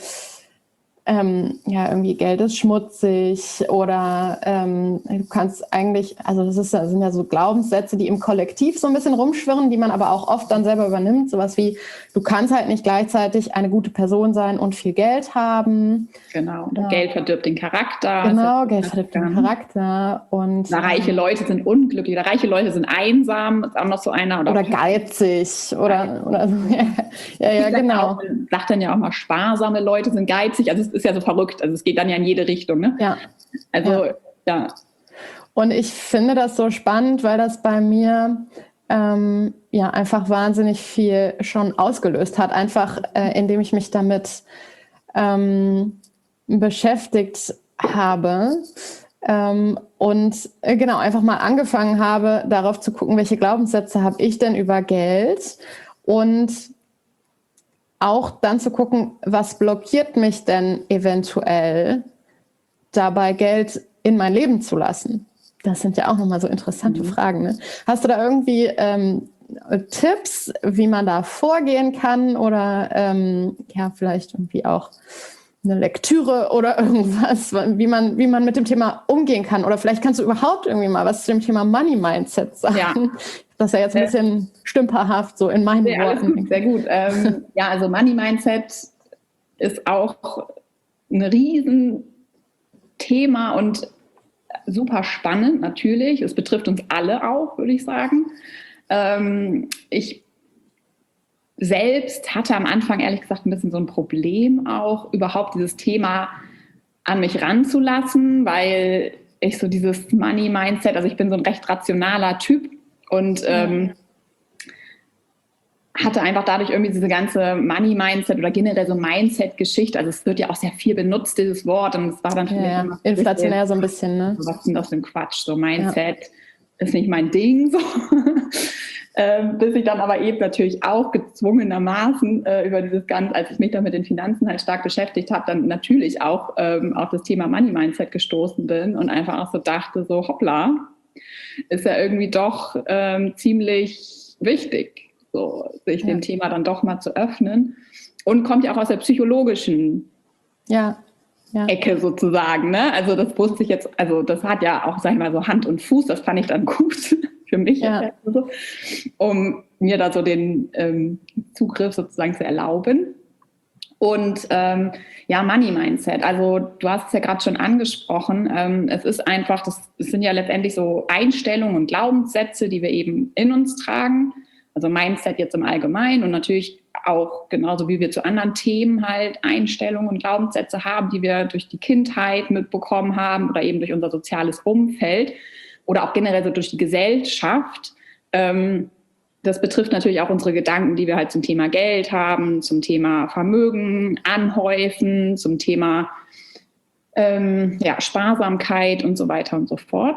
ähm, ja, irgendwie Geld ist schmutzig oder ähm, du kannst eigentlich, also das, ist, das sind ja so Glaubenssätze, die im Kollektiv so ein bisschen rumschwirren, die man aber auch oft dann selber übernimmt. Sowas wie, du kannst halt nicht gleichzeitig eine gute Person sein und viel Geld haben. Genau. Ja. Geld verdirbt den Charakter. Genau, Das Geld ist- verdirbt den Charakter. Und, Oder reiche Leute sind unglücklich, oder reiche Leute sind einsam, ist auch noch so einer. Oder, oder geizig oder, oder so. Ja, ja, sagt genau. Auch, sagt dann ja auch mal, sparsame Leute sind geizig. Also es ist ja so verrückt. Also es geht dann ja in jede Richtung. Ne? Ja. Also Ja. ja. Und ich finde das so spannend, weil das bei mir ähm, ja einfach wahnsinnig viel schon ausgelöst hat, einfach äh, indem ich mich damit ähm, beschäftigt habe ähm, und äh, genau einfach mal angefangen habe, darauf zu gucken, welche Glaubenssätze habe ich denn über Geld und auch dann zu gucken, was blockiert mich denn eventuell dabei, Geld in mein Leben zu lassen. Das sind ja auch nochmal so interessante Mhm. Fragen. Ne? Hast du da irgendwie ähm, Tipps, wie man da vorgehen kann oder ähm, ja, vielleicht irgendwie auch eine Lektüre oder irgendwas, wie man, wie man mit dem Thema umgehen kann. Oder vielleicht kannst du überhaupt irgendwie mal was zu dem Thema Money Mindset sagen. Ja. Das ist ja jetzt ein bisschen stümperhaft, so in meinen ja, Worten. Gut, sehr gut. Ähm, ja, also Money Mindset ist auch ein Riesenthema und super spannend, natürlich. Es betrifft uns alle auch, würde ich sagen. Ähm, ich selbst hatte am Anfang, ehrlich gesagt, ein bisschen so ein Problem auch, überhaupt dieses Thema an mich ranzulassen, weil ich so dieses Money-Mindset, also ich bin so ein recht rationaler Typ und ähm, hatte einfach dadurch irgendwie diese ganze Money-Mindset oder generell so Mindset-Geschichte, also es wird ja auch sehr viel benutzt, dieses Wort, und es war dann für ja, mich immer inflationär bisschen, so ein bisschen, ne? Was ist denn das für ein Quatsch? So Mindset ja. ist nicht mein Ding, so. Ähm, bis ich dann aber eben natürlich auch gezwungenermaßen äh, über dieses Ganze, als ich mich dann mit den Finanzen halt stark beschäftigt habe, dann natürlich auch ähm, auf das Thema Money Mindset gestoßen bin und einfach auch so dachte, so hoppla, ist ja irgendwie doch ähm, ziemlich wichtig, so, sich ja. dem Thema dann doch mal zu öffnen, und kommt ja auch aus der psychologischen ja. Ja. Ecke sozusagen, ne? Also das wusste ich jetzt, also das hat ja auch, sag ich mal, so Hand und Fuß, das fand ich dann gut für mich, ja. also, um mir da so den ähm, Zugriff sozusagen zu erlauben. Und ähm, ja, Money Mindset, also du hast es ja gerade schon angesprochen, ähm, es ist einfach, das, das sind ja letztendlich so Einstellungen und Glaubenssätze, die wir eben in uns tragen, also Mindset jetzt im Allgemeinen und natürlich auch genauso wie wir zu anderen Themen halt Einstellungen und Glaubenssätze haben, die wir durch die Kindheit mitbekommen haben oder eben durch unser soziales Umfeld oder auch generell so durch die Gesellschaft. Ähm, das betrifft natürlich auch unsere Gedanken, die wir halt zum Thema Geld haben, zum Thema Vermögen anhäufen, zum Thema ähm, ja, Sparsamkeit und so weiter und so fort.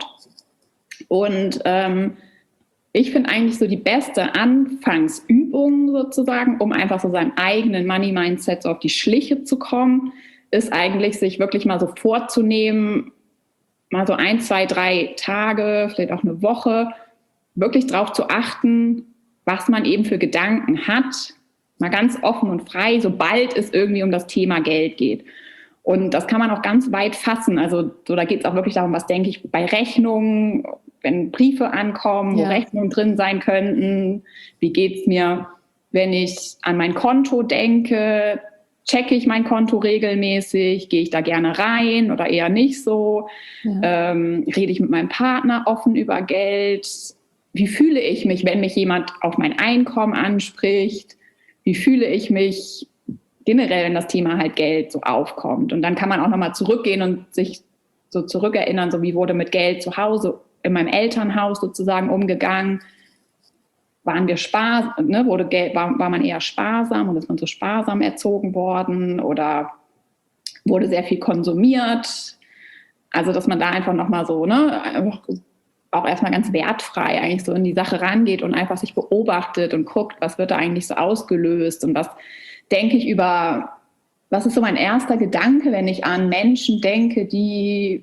Und ähm, ich finde eigentlich so die beste Anfangsübung sozusagen, um einfach so seinem eigenen Money-Mindset so auf die Schliche zu kommen, ist eigentlich, sich wirklich mal so vorzunehmen, mal so ein, zwei, drei Tage, vielleicht auch eine Woche, wirklich darauf zu achten, was man eben für Gedanken hat, mal ganz offen und frei, sobald es irgendwie um das Thema Geld geht. Und das kann man auch ganz weit fassen. Also so, da geht es auch wirklich darum, was denke ich bei Rechnungen, wenn Briefe ankommen, wo ja. Rechnungen drin sein könnten. Wie geht es mir, wenn ich an mein Konto denke? Checke ich mein Konto regelmäßig? Gehe ich da gerne rein oder eher nicht so? Ja. Ähm, rede ich mit meinem Partner offen über Geld? Wie fühle ich mich, wenn mich jemand auf mein Einkommen anspricht? Wie fühle ich mich generell, wenn das Thema halt Geld so aufkommt? Und dann kann man auch nochmal zurückgehen und sich so zurückerinnern, so wie wurde mit Geld zu Hause in meinem Elternhaus sozusagen umgegangen? Waren wir sparsam, ne? Wurde Geld, war, war man eher sparsam und ist man so sparsam erzogen worden oder wurde sehr viel konsumiert? Also, dass man da einfach nochmal so, ne, einfach auch erstmal ganz wertfrei eigentlich so in die Sache rangeht und einfach sich beobachtet und guckt, was wird da eigentlich so ausgelöst und was denke ich über, was ist so mein erster Gedanke, wenn ich an Menschen denke, die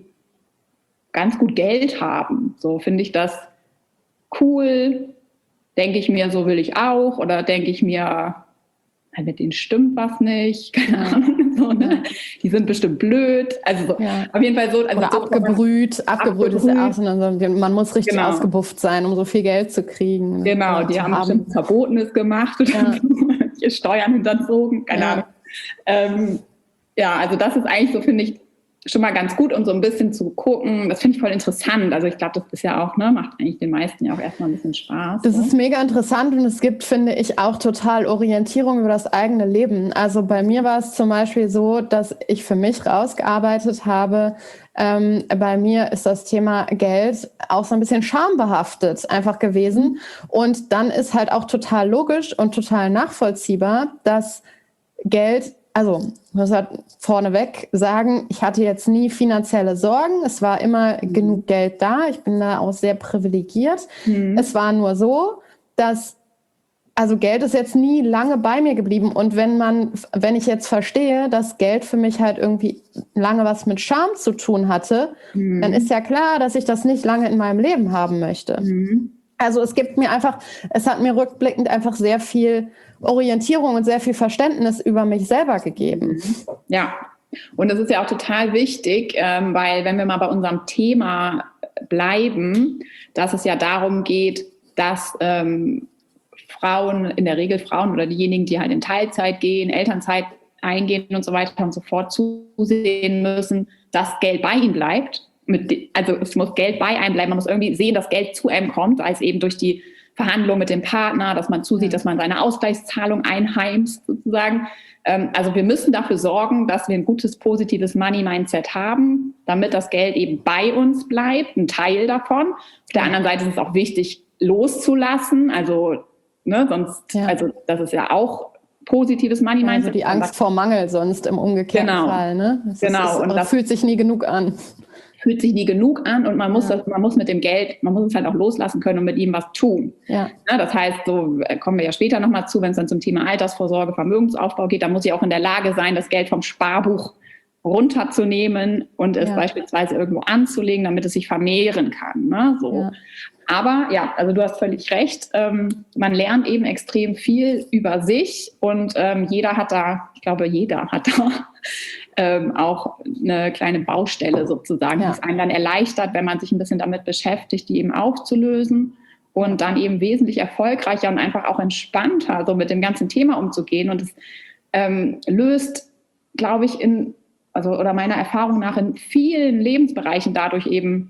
ganz gut Geld haben. So finde ich das cool, denke ich mir, so will ich auch, oder denke ich mir, mit denen stimmt was nicht, keine ja. Ahnung, so, ne? Die sind bestimmt blöd, also so, ja. Auf jeden Fall so. Also oder so abgebrüht, abgebrüht ist ja auch so, man muss richtig genau. ausgebufft sein, um so viel Geld zu kriegen. Genau, die haben, haben bestimmt Verbotenes gemacht oder ja. so, Steuern hinterzogen, keine ja. Ahnung. Ähm, ja, also das ist eigentlich so, finde ich, schon mal ganz gut, um so ein bisschen zu gucken. Das finde ich voll interessant. Also ich glaube, das ist ja auch, ne, macht eigentlich den meisten ja auch erstmal ein bisschen Spaß. Das so. ist mega interessant und es gibt, finde ich, auch total Orientierung über das eigene Leben. Also bei mir war es zum Beispiel so, dass ich für mich rausgearbeitet habe, ähm, bei mir ist das Thema Geld auch so ein bisschen schambehaftet einfach gewesen. Und dann ist halt auch total logisch und total nachvollziehbar, dass Geld, also ich muss halt vorneweg sagen, ich hatte jetzt nie finanzielle Sorgen. Es war immer mhm. genug Geld da. Ich bin da auch sehr privilegiert. Mhm. Es war nur so, dass, also Geld ist jetzt nie lange bei mir geblieben. Und wenn man, wenn ich jetzt verstehe, dass Geld für mich halt irgendwie lange was mit Scham zu tun hatte, mhm. dann ist ja klar, dass ich das nicht lange in meinem Leben haben möchte. Mhm. Also es gibt mir einfach, es hat mir rückblickend einfach sehr viel Orientierung und sehr viel Verständnis über mich selber gegeben. Ja, Und das ist ja auch total wichtig, ähm, weil wenn wir mal bei unserem Thema bleiben, dass es ja darum geht, dass ähm, Frauen, in der Regel Frauen oder diejenigen, die halt in Teilzeit gehen, Elternzeit eingehen und so weiter und so fort, zusehen müssen, dass Geld bei ihnen bleibt. Mit, also es muss Geld bei einem bleiben, man muss irgendwie sehen, dass Geld zu einem kommt, als eben durch die Verhandlung mit dem Partner, dass man zusieht, dass man seine Ausgleichszahlung einheimst sozusagen. Ähm, also wir müssen dafür sorgen, dass wir ein gutes, positives Money-Mindset haben, damit das Geld eben bei uns bleibt, ein Teil davon. Auf der anderen Seite ist es auch wichtig, loszulassen, also ne, sonst, ja. also das ist ja auch positives Money-Mindset. Also die Angst vor Mangel sonst im umgekehrten genau. Fall, ne? Das genau. Ist, und das fühlt sich nie genug an. Fühlt sich nie genug an und man muss ja. das, man muss mit dem Geld, man muss es halt auch loslassen können und mit ihm was tun. Ja. Ja, das heißt, so kommen wir ja später nochmal zu, wenn es dann zum Thema Altersvorsorge, Vermögensaufbau geht, dann muss ich auch in der Lage sein, das Geld vom Sparbuch runterzunehmen und es ja. beispielsweise irgendwo anzulegen, damit es sich vermehren kann. Ne? So. Ja. Aber ja, also du hast völlig recht. Ähm, man lernt eben extrem viel über sich und ähm, jeder hat da, ich glaube, jeder hat da ähm, auch eine kleine Baustelle sozusagen, ja. die es einem dann erleichtert, wenn man sich ein bisschen damit beschäftigt, die eben aufzulösen und dann eben wesentlich erfolgreicher und einfach auch entspannter so mit dem ganzen Thema umzugehen. Und es ähm, löst, glaube ich, in, also oder meiner Erfahrung nach in vielen Lebensbereichen dadurch eben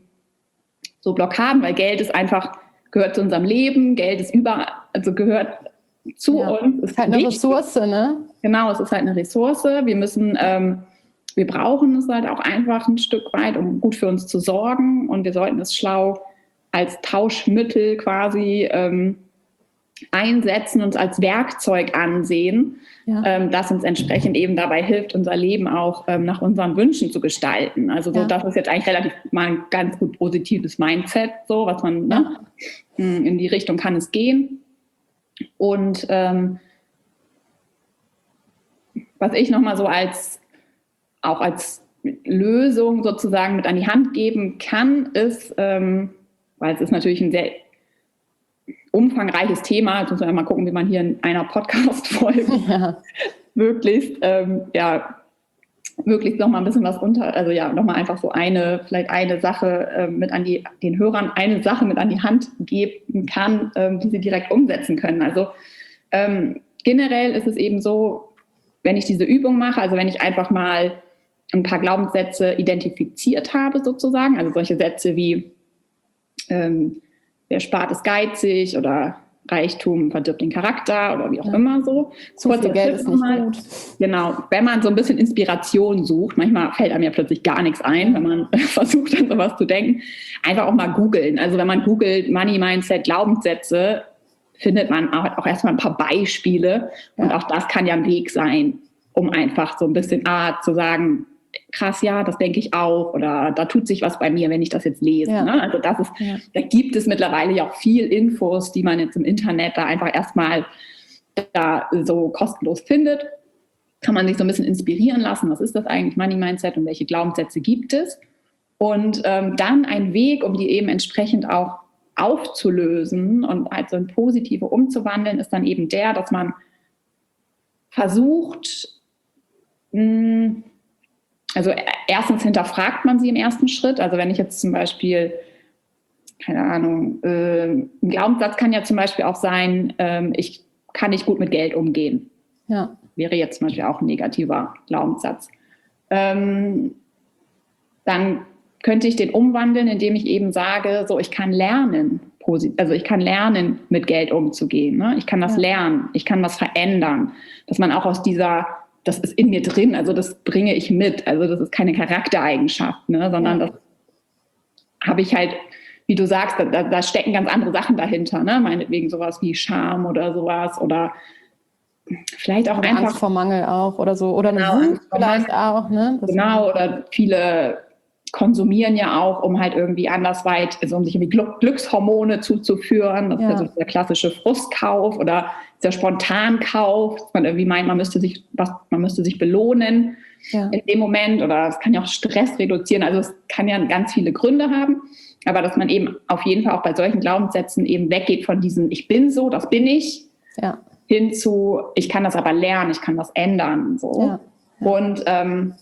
so Blockaden, weil Geld ist einfach, gehört zu unserem Leben, Geld ist über, also gehört zu ja, uns. Es ist halt eine wichtig. Ressource, ne? Genau, es ist halt eine Ressource. Wir müssen, ähm, wir brauchen es halt auch einfach ein Stück weit, um gut für uns zu sorgen und wir sollten es schlau als Tauschmittel quasi ähm, einsetzen, uns als Werkzeug ansehen, ja. ähm, das uns entsprechend eben dabei hilft, unser Leben auch ähm, nach unseren Wünschen zu gestalten. Also so, ja. das ist jetzt eigentlich relativ mal ein ganz gut positives Mindset, so was man ja. ne, in die Richtung kann es gehen. Und ähm, was ich nochmal so als auch als Lösung sozusagen mit an die Hand geben kann, ist, ähm, weil es ist natürlich ein sehr umfangreiches Thema, jetzt muss man ja mal gucken, wie man hier in einer Podcast-Folge ja. möglichst, ähm, ja, möglichst noch mal ein bisschen was unter, also ja, noch mal einfach so eine, vielleicht eine Sache äh, mit an die, den Hörern eine Sache mit an die Hand geben kann, ähm, die sie direkt umsetzen können. Also ähm, generell ist es eben so, wenn ich diese Übung mache, also wenn ich einfach mal ein paar Glaubenssätze identifiziert habe sozusagen, also solche Sätze wie ähm, wer spart ist geizig oder Reichtum verdirbt den Charakter oder wie auch ja. immer so. Zu viel Geld ist nicht mal, gut. Genau, wenn man so ein bisschen Inspiration sucht, manchmal fällt einem ja plötzlich gar nichts ein, wenn man versucht, an sowas zu denken, einfach auch mal googeln. Also wenn man googelt Money Mindset, Glaubenssätze, findet man auch, auch erstmal ein paar Beispiele ja. und auch das kann ja ein Weg sein, um einfach so ein bisschen ah, zu sagen, krass, ja, das denke ich auch oder da tut sich was bei mir, wenn ich das jetzt lese. Ja. Ne? Also das ist, ja. da gibt es mittlerweile ja auch viel Infos, die man jetzt im Internet da einfach erstmal da so kostenlos findet. Kann man sich so ein bisschen inspirieren lassen, was ist das eigentlich, Money Mindset und welche Glaubenssätze gibt es? Und ähm, dann ein Weg, um die eben entsprechend auch aufzulösen und also in positive umzuwandeln, ist dann eben der, dass man versucht, mh, also erstens hinterfragt man sie im ersten Schritt. Also wenn ich jetzt zum Beispiel, keine Ahnung, äh, ein Glaubenssatz kann ja zum Beispiel auch sein, äh, ich kann nicht gut mit Geld umgehen. Ja. Wäre jetzt zum Beispiel auch ein negativer Glaubenssatz. Ähm, dann könnte ich den umwandeln, indem ich eben sage, so ich kann lernen, also ich kann lernen, mit Geld umzugehen. Ne? Ich kann das ja. lernen, ich kann was verändern. Dass man auch aus dieser das ist in mir drin, also das bringe ich mit. Also das ist keine Charaktereigenschaft, ne, sondern ja. das habe ich halt, wie du sagst, da, da stecken ganz andere Sachen dahinter, ne? Meinetwegen sowas wie Scham oder sowas oder vielleicht auch oder einfach Angst vor Mangel auch oder so oder genau, eine Wut vielleicht auch, ne? Das genau, oder viele konsumieren ja auch, um halt irgendwie andersweit, also um sich irgendwie Glückshormone zuzuführen. Das ja. ist ja so der klassische Frustkauf oder der Spontankauf, dass man irgendwie meint, man müsste sich, was, man müsste sich belohnen ja. in dem Moment oder es kann ja auch Stress reduzieren. Also es kann ja ganz viele Gründe haben, aber dass man eben auf jeden Fall auch bei solchen Glaubenssätzen eben weggeht von diesem ich bin so, das bin ich, ja. hin zu ich kann das aber lernen, ich kann das ändern. So. Ja. Ja. Und ähm,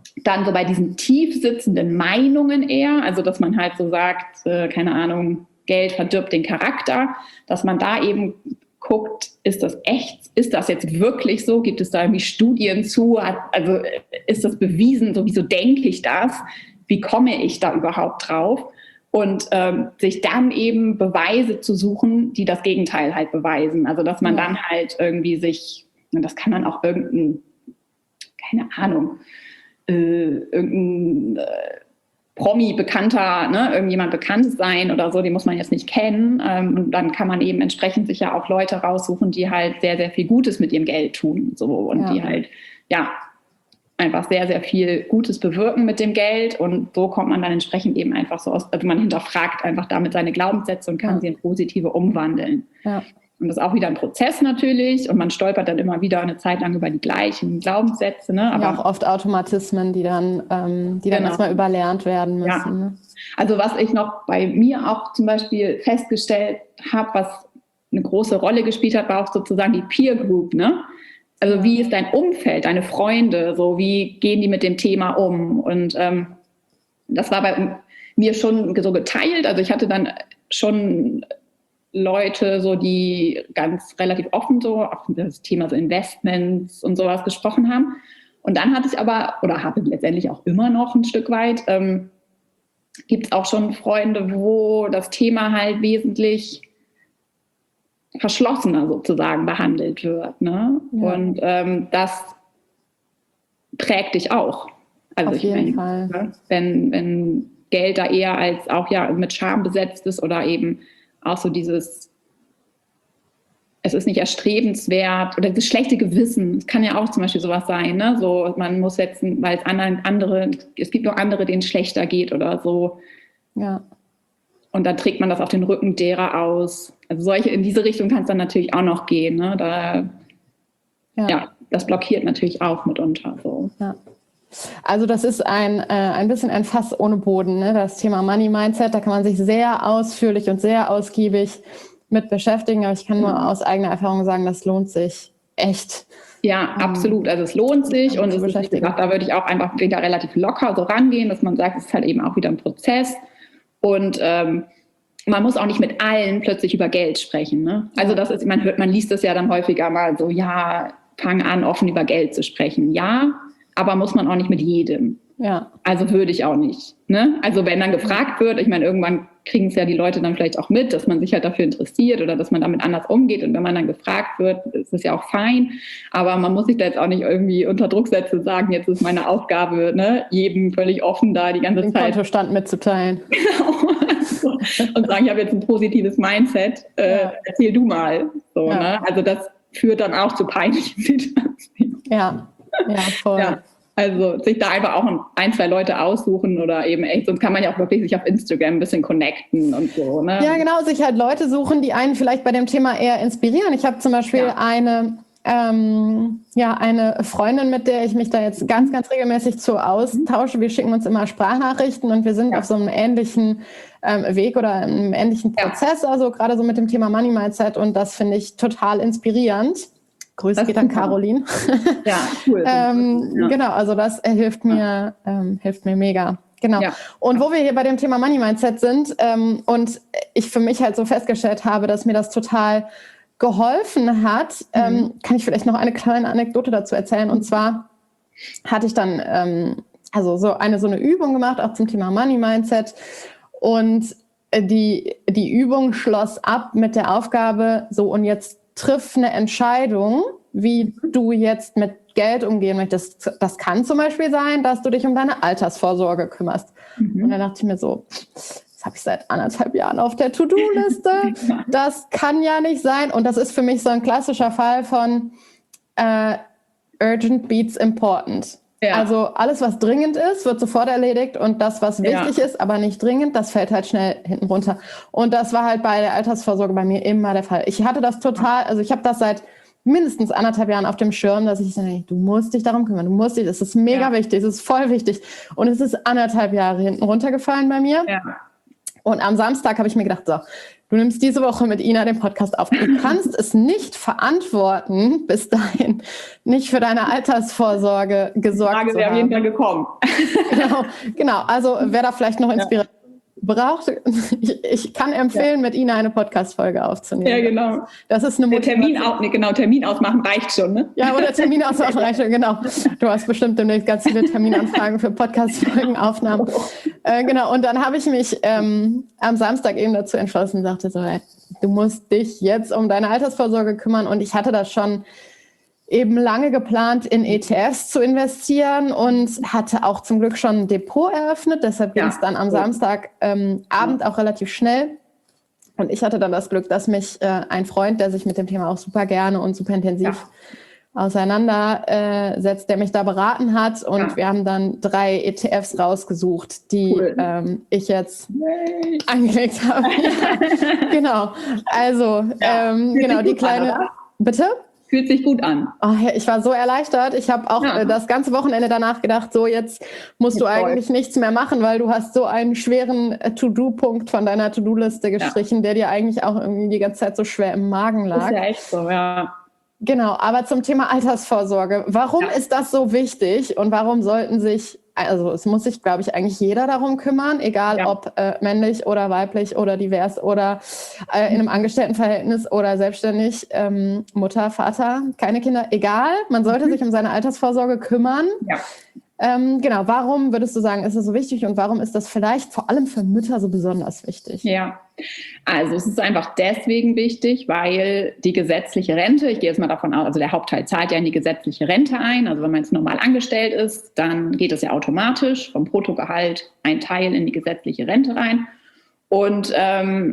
dann so bei diesen tief sitzenden Meinungen eher, also dass man halt so sagt, äh, keine Ahnung, Geld verdirbt den Charakter, dass man da eben guckt, ist das echt, ist das jetzt wirklich so, gibt es da irgendwie Studien zu, also ist das bewiesen, so wieso denke ich das, wie komme ich da überhaupt drauf? Und ähm, sich dann eben Beweise zu suchen, die das Gegenteil halt beweisen. Also dass man ja. dann halt irgendwie sich, und das kann dann auch irgendein, keine Ahnung, äh, irgendein äh, Promi, Bekannter, ne, irgendjemand Bekanntes sein oder so, den muss man jetzt nicht kennen. Ähm, und dann kann man eben entsprechend sich ja auch Leute raussuchen, die halt sehr, sehr viel Gutes mit ihrem Geld tun. So, und ja. die halt, ja, einfach sehr, sehr viel Gutes bewirken mit dem Geld, und so kommt man dann entsprechend eben einfach so aus, also man hinterfragt einfach damit seine Glaubenssätze und kann ja. sie in positive umwandeln. Ja. Und das ist auch wieder ein Prozess natürlich, und man stolpert dann immer wieder eine Zeit lang über die gleichen Glaubenssätze. Ne? Aber ja, auch oft Automatismen, die dann, ähm, die dann genau. erstmal überlernt werden müssen. Ja. Ne? Also was ich noch bei mir auch zum Beispiel festgestellt habe, was eine große Rolle gespielt hat, war auch sozusagen die Peer Group, ne? Also wie ist dein Umfeld, deine Freunde, so wie gehen die mit dem Thema um? Und ähm, das war bei mir schon so geteilt. Also ich hatte dann schon Leute, so die ganz relativ offen so auf das Thema so Investments und sowas gesprochen haben. Und dann hatte ich aber, oder habe letztendlich auch immer noch ein Stück weit, ähm, gibt es auch schon Freunde, wo das Thema halt wesentlich verschlossener sozusagen behandelt wird. Ne? Ja. Und ähm, das prägt dich auch. Also Auf ich jeden meine, Fall. Wenn, wenn Geld da eher als auch ja mit Scham besetzt ist oder eben auch so dieses, es ist nicht erstrebenswert oder das schlechte Gewissen, das kann ja auch zum Beispiel sowas sein, ne? So, man muss jetzt, weil es anderen, andere, es gibt noch andere, denen es schlechter geht oder so. Ja. Und dann trägt man das auf den Rücken derer aus. Also solche, in diese Richtung kann es dann natürlich auch noch gehen. Ne? Da, ja. ja, das blockiert natürlich auch mitunter. So. Ja. Also das ist ein, äh, ein bisschen ein Fass ohne Boden, ne? Das Thema Money Mindset. Da kann man sich sehr ausführlich und sehr ausgiebig mit beschäftigen. Aber ich kann nur aus eigener Erfahrung sagen, das lohnt sich echt. Ja, absolut. Also es lohnt sich. Und es ist, wie gesagt, da würde ich auch einfach wieder relativ locker so rangehen, dass man sagt, es ist halt eben auch wieder ein Prozess. Und ähm, man muss auch nicht mit allen plötzlich über Geld sprechen. Ne? Also das ist, man hört, man liest das ja dann häufiger mal so, ja, fang an, offen über Geld zu sprechen. Ja, aber muss man auch nicht mit jedem. Ja. Also würde ich auch nicht. Ne? Also wenn dann gefragt wird, ich meine, irgendwann kriegen es ja die Leute dann vielleicht auch mit, dass man sich halt dafür interessiert oder dass man damit anders umgeht. Und wenn man dann gefragt wird, ist das ja auch fein. Aber man muss sich da jetzt auch nicht irgendwie unter Druck setzen und sagen, jetzt ist meine Aufgabe, ne, jedem völlig offen da die ganze Den Zeit. Den Kontostand mitzuteilen. Genau. Und sagen, ich habe jetzt ein positives Mindset, äh, ja. erzähl du mal. So, ja. ne? Also das führt dann auch zu peinlichen Situationen. Ja, ja, voll. Ja. Also sich da einfach auch ein, zwei Leute aussuchen oder eben echt, sonst kann man ja auch wirklich sich auf Instagram ein bisschen connecten und so. Ne? Ja, genau, sich halt Leute suchen, die einen vielleicht bei dem Thema eher inspirieren. Ich habe zum Beispiel ja. eine, ähm, ja, eine Freundin, mit der ich mich da jetzt ganz, ganz regelmäßig zu austausche. Wir schicken uns immer Sprachnachrichten und wir sind ja. auf so einem ähnlichen ähm, Weg oder einem ähnlichen Prozess, ja. also gerade so mit dem Thema Money Mindset, und das finde ich total inspirierend. Grüße geht an Caroline. Ja, cool. ähm, ja. Genau, also das hilft mir, ähm, hilft mir mega. Genau. Ja. Und wo wir hier bei dem Thema Money Mindset sind ähm, und ich für mich halt so festgestellt habe, dass mir das total geholfen hat, mhm. ähm, kann ich vielleicht noch eine kleine Anekdote dazu erzählen. Und zwar hatte ich dann ähm, also so eine so eine Übung gemacht, auch zum Thema Money Mindset. Und die, die Übung schloss ab mit der Aufgabe, so, und jetzt triff eine Entscheidung, wie du jetzt mit Geld umgehen möchtest. Das kann zum Beispiel sein, dass du dich um deine Altersvorsorge kümmerst. Mhm. Und dann dachte ich mir so, das habe ich seit anderthalb Jahren auf der To-Do-Liste. Das kann ja nicht sein. Und das ist für mich so ein klassischer Fall von äh, urgent beats important. Ja. Also alles, was dringend ist, wird sofort erledigt, und das, was wichtig ja. ist, aber nicht dringend, das fällt halt schnell hinten runter. Und das war halt bei der Altersvorsorge bei mir immer der Fall. Ich hatte das total, also ich habe das seit mindestens anderthalb Jahren auf dem Schirm, dass ich sage, du musst dich darum kümmern, du musst dich, das ist mega ja. wichtig, das ist voll wichtig. Und es ist anderthalb Jahre hinten runtergefallen bei mir. Ja. Und am Samstag habe ich mir gedacht, so, Du nimmst diese Woche mit Ina den Podcast auf. Du kannst es nicht verantworten, bis dahin nicht für deine Altersvorsorge gesorgt Frage zu wäre haben. auf jeden Fall gekommen. Genau, genau. Also wer da vielleicht noch Inspiration braucht, ich, ich kann empfehlen, ja. mit Ina eine Podcast-Folge aufzunehmen. Ja, genau. Das ist eine Motivation. Termin, au- nee, genau, Termin ausmachen reicht schon, ne? Ja, oder Termin ausmachen reicht schon, genau. Du hast bestimmt demnächst ganz viele Terminanfragen für Podcast-Folgenaufnahmen. Äh, genau, und dann habe ich mich ähm, am Samstag eben dazu entschlossen und sagte so, hey, du musst dich jetzt um deine Altersvorsorge kümmern. Und ich hatte das schon eben lange geplant, in E T Fs zu investieren und hatte auch zum Glück schon ein Depot eröffnet. Deshalb ging ja. es dann am Samstagabend ähm, Abend auch relativ schnell. Und ich hatte dann das Glück, dass mich äh, ein Freund, der sich mit dem Thema auch super gerne und super intensiv ja. auseinandersetzt, äh, der mich da beraten hat. Und ja. wir haben dann drei E T Fs rausgesucht, die cool. ähm, ich jetzt nee. angelegt habe. Ja, genau. Also, ja. ähm, genau, die kleine... An, bitte? Fühlt sich gut an. Oh, ich war so erleichtert. Ich habe auch ja. äh, das ganze Wochenende danach gedacht, so jetzt musst jetzt du eigentlich voll. nichts mehr machen, weil du hast so einen schweren äh, To-Do-Punkt von deiner To-Do-Liste gestrichen, ja. der dir eigentlich auch irgendwie die ganze Zeit so schwer im Magen lag. Ist ja echt so, ja. Genau, aber zum Thema Altersvorsorge. Warum ja. ist das so wichtig und warum sollten sich, also es muss sich, glaube ich, eigentlich jeder darum kümmern, egal ja. ob äh, männlich oder weiblich oder divers oder äh, in einem Angestelltenverhältnis oder selbstständig, ähm, Mutter, Vater, keine Kinder, egal. Man sollte mhm. sich um seine Altersvorsorge kümmern. Ja. Ähm, genau, warum würdest du sagen, ist das so wichtig und warum ist das vielleicht vor allem für Mütter so besonders wichtig? Ja, also es ist einfach deswegen wichtig, weil die gesetzliche Rente, ich gehe jetzt mal davon aus, also der Hauptteil zahlt ja in die gesetzliche Rente ein, also wenn man jetzt normal angestellt ist, dann geht es ja automatisch vom Bruttogehalt ein Teil in die gesetzliche Rente rein und ähm,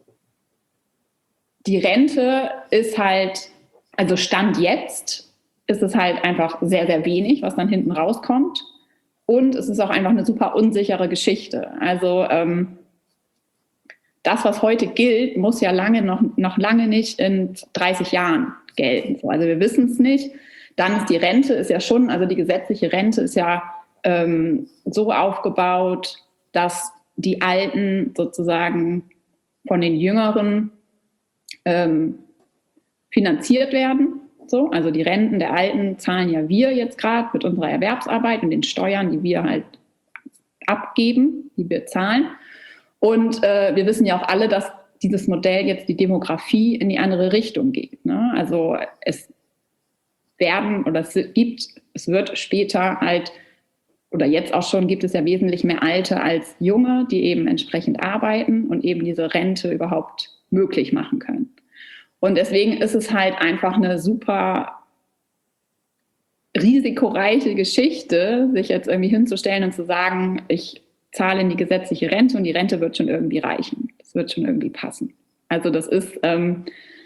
die Rente ist halt, also Stand jetzt, ist es halt einfach sehr, sehr wenig, was dann hinten rauskommt. Und es ist auch einfach eine super unsichere Geschichte. Also ähm, das, was heute gilt, muss ja lange noch, noch lange nicht in dreißig Jahren gelten. Also wir wissen es nicht. Dann ist die Rente, ist ja schon, also die gesetzliche Rente ist ja ähm, so aufgebaut, dass die Alten sozusagen von den Jüngeren ähm, finanziert werden. So, also die Renten der Alten zahlen ja wir jetzt gerade mit unserer Erwerbsarbeit und den Steuern, die wir halt abgeben, die wir zahlen. Und äh, wir wissen ja auch alle, dass dieses Modell jetzt die Demografie in die andere Richtung geht. Ne? Also es werden oder es gibt, es wird später halt, oder jetzt auch schon gibt es ja wesentlich mehr Alte als Junge, die eben entsprechend arbeiten und eben diese Rente überhaupt möglich machen können. Und deswegen ist es halt einfach eine super risikoreiche Geschichte, sich jetzt irgendwie hinzustellen und zu sagen, ich zahle in die gesetzliche Rente und die Rente wird schon irgendwie reichen. Das wird schon irgendwie passen. Also das ist, ähm,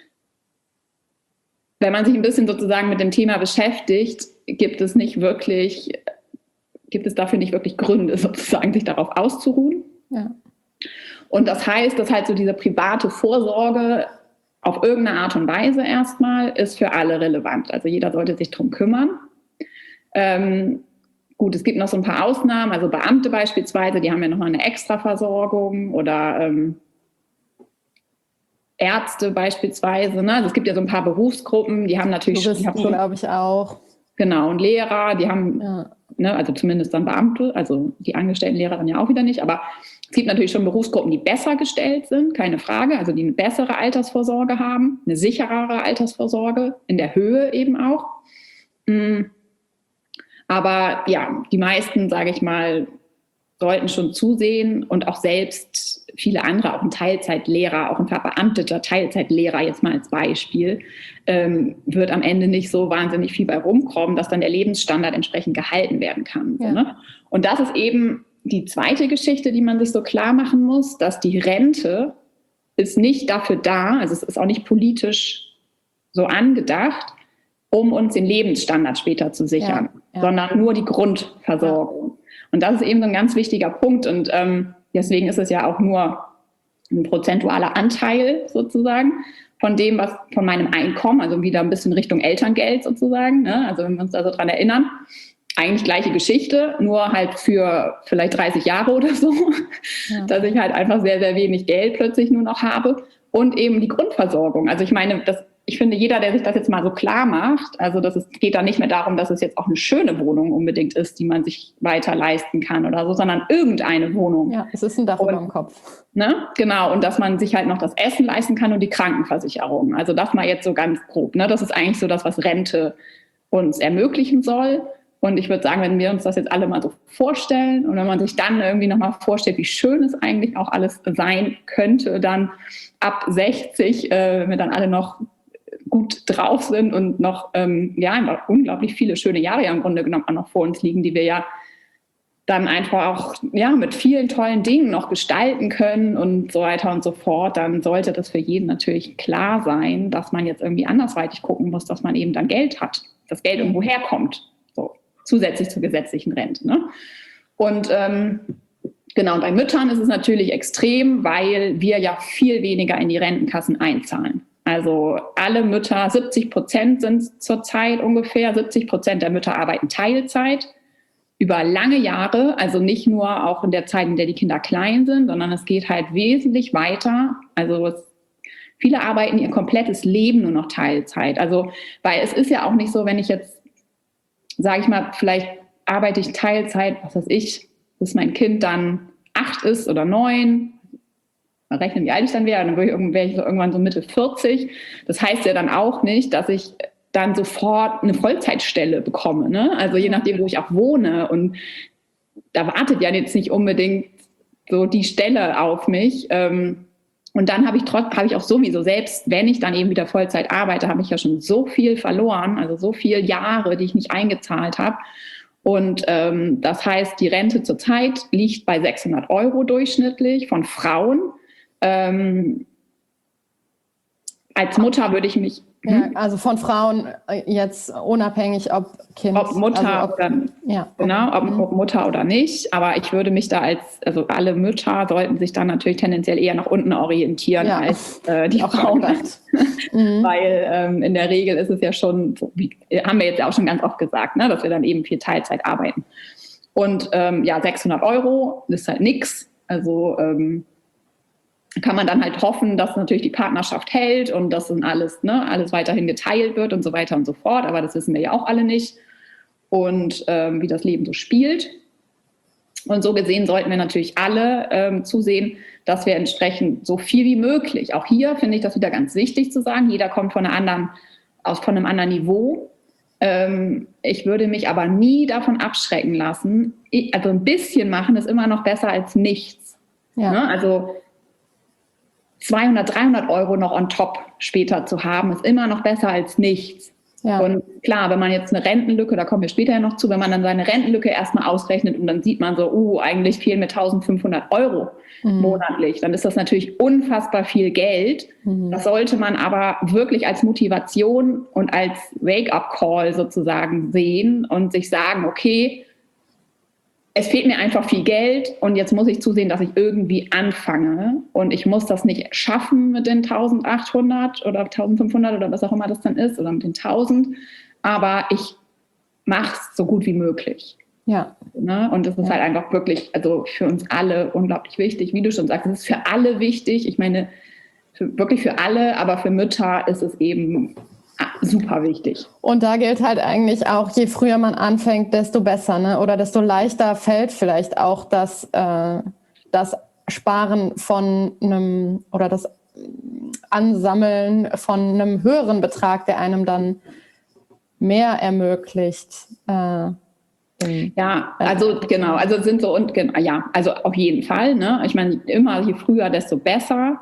wenn man sich ein bisschen sozusagen mit dem Thema beschäftigt, gibt es nicht wirklich, gibt es dafür nicht wirklich Gründe, sozusagen sich darauf auszuruhen. Ja. Und das heißt, dass halt so diese private Vorsorge auf irgendeine Art und Weise erstmal ist für alle relevant. Also jeder sollte sich drum kümmern. Ähm, gut, es gibt noch so ein paar Ausnahmen, also Beamte beispielsweise, die haben ja nochmal eine Extraversorgung oder ähm, Ärzte beispielsweise. Ne? Also es gibt ja so ein paar Berufsgruppen, die haben natürlich Touristen, schon, glaube ich auch. Genau, und Lehrer, die haben, ja. ne, also zumindest dann Beamte, also die angestellten Lehrer dann ja auch wieder nicht, aber es gibt natürlich schon Berufsgruppen, die besser gestellt sind, keine Frage, also die eine bessere Altersvorsorge haben, eine sicherere Altersvorsorge, in der Höhe eben auch. Aber ja, die meisten, sage ich mal, sollten schon zusehen und auch selbst viele andere, auch ein Teilzeitlehrer, auch ein verbeamteter Teilzeitlehrer jetzt mal als Beispiel, ähm, wird am Ende nicht so wahnsinnig viel bei rumkommen, dass dann der Lebensstandard entsprechend gehalten werden kann. Ja. So, ne? Und das ist eben die zweite Geschichte, die man sich so klar machen muss, dass die Rente ist nicht dafür da, also es ist auch nicht politisch so angedacht, um uns den Lebensstandard später zu sichern, ja, ja. sondern nur die Grundversorgung. Ja. Und das ist eben so ein ganz wichtiger Punkt und ähm, deswegen ist es ja auch nur ein prozentualer Anteil sozusagen von dem, was von meinem Einkommen, also wieder ein bisschen Richtung Elterngeld sozusagen, ne? Also wenn wir uns da so dran erinnern. eigentlich gleiche Geschichte, nur halt für vielleicht dreißig Jahre oder so, ja. dass ich halt einfach sehr, sehr wenig Geld plötzlich nur noch habe und eben die Grundversorgung. Also ich meine, das, ich finde, jeder, der sich das jetzt mal so klar macht, also das ist, geht da nicht mehr darum, dass es jetzt auch eine schöne Wohnung unbedingt ist, die man sich weiter leisten kann oder so, sondern irgendeine Wohnung. Ja, es ist ein Dach über dem Kopf. Ne? Genau, und dass man sich halt noch das Essen leisten kann und die Krankenversicherung. Also das mal jetzt so ganz grob. Ne? Das ist eigentlich so das, was Rente uns ermöglichen soll. Und ich würde sagen, wenn wir uns das jetzt alle mal so vorstellen und wenn man sich dann irgendwie nochmal vorstellt, wie schön es eigentlich auch alles sein könnte, dann ab sechzig, äh, wenn wir dann alle noch gut drauf sind und noch ähm, ja, einfach unglaublich viele schöne Jahre ja im Grunde genommen auch noch vor uns liegen, die wir ja dann einfach auch ja, mit vielen tollen Dingen noch gestalten können und so weiter und so fort, dann sollte das für jeden natürlich klar sein, dass man jetzt irgendwie andersweitig gucken muss, dass man eben dann Geld hat, dass Geld irgendwo herkommt. Zusätzlich zur gesetzlichen Rente. Ne? Und ähm, genau, bei Müttern ist es natürlich extrem, weil wir ja viel weniger in die Rentenkassen einzahlen. Also alle Mütter, siebzig Prozent sind zurzeit ungefähr, siebzig Prozent der Mütter arbeiten Teilzeit über lange Jahre, also nicht nur auch in der Zeit, in der die Kinder klein sind, sondern es geht halt wesentlich weiter. Also es, viele arbeiten ihr komplettes Leben nur noch Teilzeit. Also, weil es ist ja auch nicht so, wenn ich jetzt sage ich mal, vielleicht arbeite ich Teilzeit, was weiß ich, bis mein Kind dann acht ist oder neun. Mal rechnen, wie alt ich dann wäre. Dann wäre ich so irgendwann so Mitte vierzig. Das heißt ja dann auch nicht, dass ich dann sofort eine Vollzeitstelle bekomme. Ne? Also je nachdem, wo ich auch wohne. Und da wartet ja jetzt nicht unbedingt so die Stelle auf mich. Und dann habe ich trotz, habe ich auch sowieso, selbst wenn ich dann eben wieder Vollzeit arbeite, habe ich ja schon so viel verloren, also so viele Jahre, die ich nicht eingezahlt habe. Und ähm, das heißt, die Rente zurzeit liegt bei sechshundert Euro durchschnittlich von Frauen. Ähm, als Mutter würde ich mich... Ja, also von Frauen jetzt unabhängig, ob Kind... Ob Mutter also ob, oder... Ja. Genau, ob, ob Mutter oder nicht. Aber ich würde mich da als... Also alle Mütter sollten sich dann natürlich tendenziell eher nach unten orientieren ja. als äh, die auch Frauen. mhm. Weil ähm, in der Regel ist es ja schon, so, wie, haben wir jetzt ja auch schon ganz oft gesagt, ne, dass wir dann eben viel Teilzeit arbeiten. Und ähm, ja, sechshundert Euro ist halt nix. Also... Ähm, kann man dann halt hoffen, dass natürlich die Partnerschaft hält und dass dann alles, ne, alles weiterhin geteilt wird und so weiter und so fort. Aber das wissen wir ja auch alle nicht. Und ähm, wie das Leben so spielt. Und so gesehen sollten wir natürlich alle ähm, zusehen, dass wir entsprechend so viel wie möglich, auch hier finde ich das wieder ganz wichtig zu sagen, jeder kommt von, einer anderen, aus, von einem anderen Niveau. Ähm, ich würde mich aber nie davon abschrecken lassen. Ich, also ein bisschen machen ist immer noch besser als nichts. Ja. Ne? Also zweihundert, dreihundert Euro noch on top später zu haben, ist immer noch besser als nichts. Ja. Und klar, wenn man jetzt eine Rentenlücke, da kommen wir später ja noch zu, wenn man dann seine Rentenlücke erstmal ausrechnet und dann sieht man so, uh, eigentlich fehlen mir eintausendfünfhundert Euro mhm. monatlich, dann ist das natürlich unfassbar viel Geld. Mhm. Das sollte man aber wirklich als Motivation und als Wake-up-Call sozusagen sehen und sich sagen, okay, es fehlt mir einfach viel Geld und jetzt muss ich zusehen, dass ich irgendwie anfange und ich muss das nicht schaffen mit den eintausendachthundert oder eintausendfünfhundert oder was auch immer das dann ist oder mit den tausend, aber ich mache es so gut wie möglich. Ja. Ne? Und das ist ja. halt einfach wirklich, also für uns alle unglaublich wichtig, wie du schon sagst, es ist für alle wichtig, ich meine, für, wirklich für alle, aber für Mütter ist es eben super wichtig. Und da gilt halt eigentlich auch, je früher man anfängt, desto besser, ne? Oder desto leichter fällt vielleicht auch das, äh, das Sparen von einem oder das Ansammeln von einem höheren Betrag, der einem dann mehr ermöglicht. Äh, ja, also genau, also sind so und ja, also auf jeden Fall, ne? Ich meine, immer je früher, desto besser.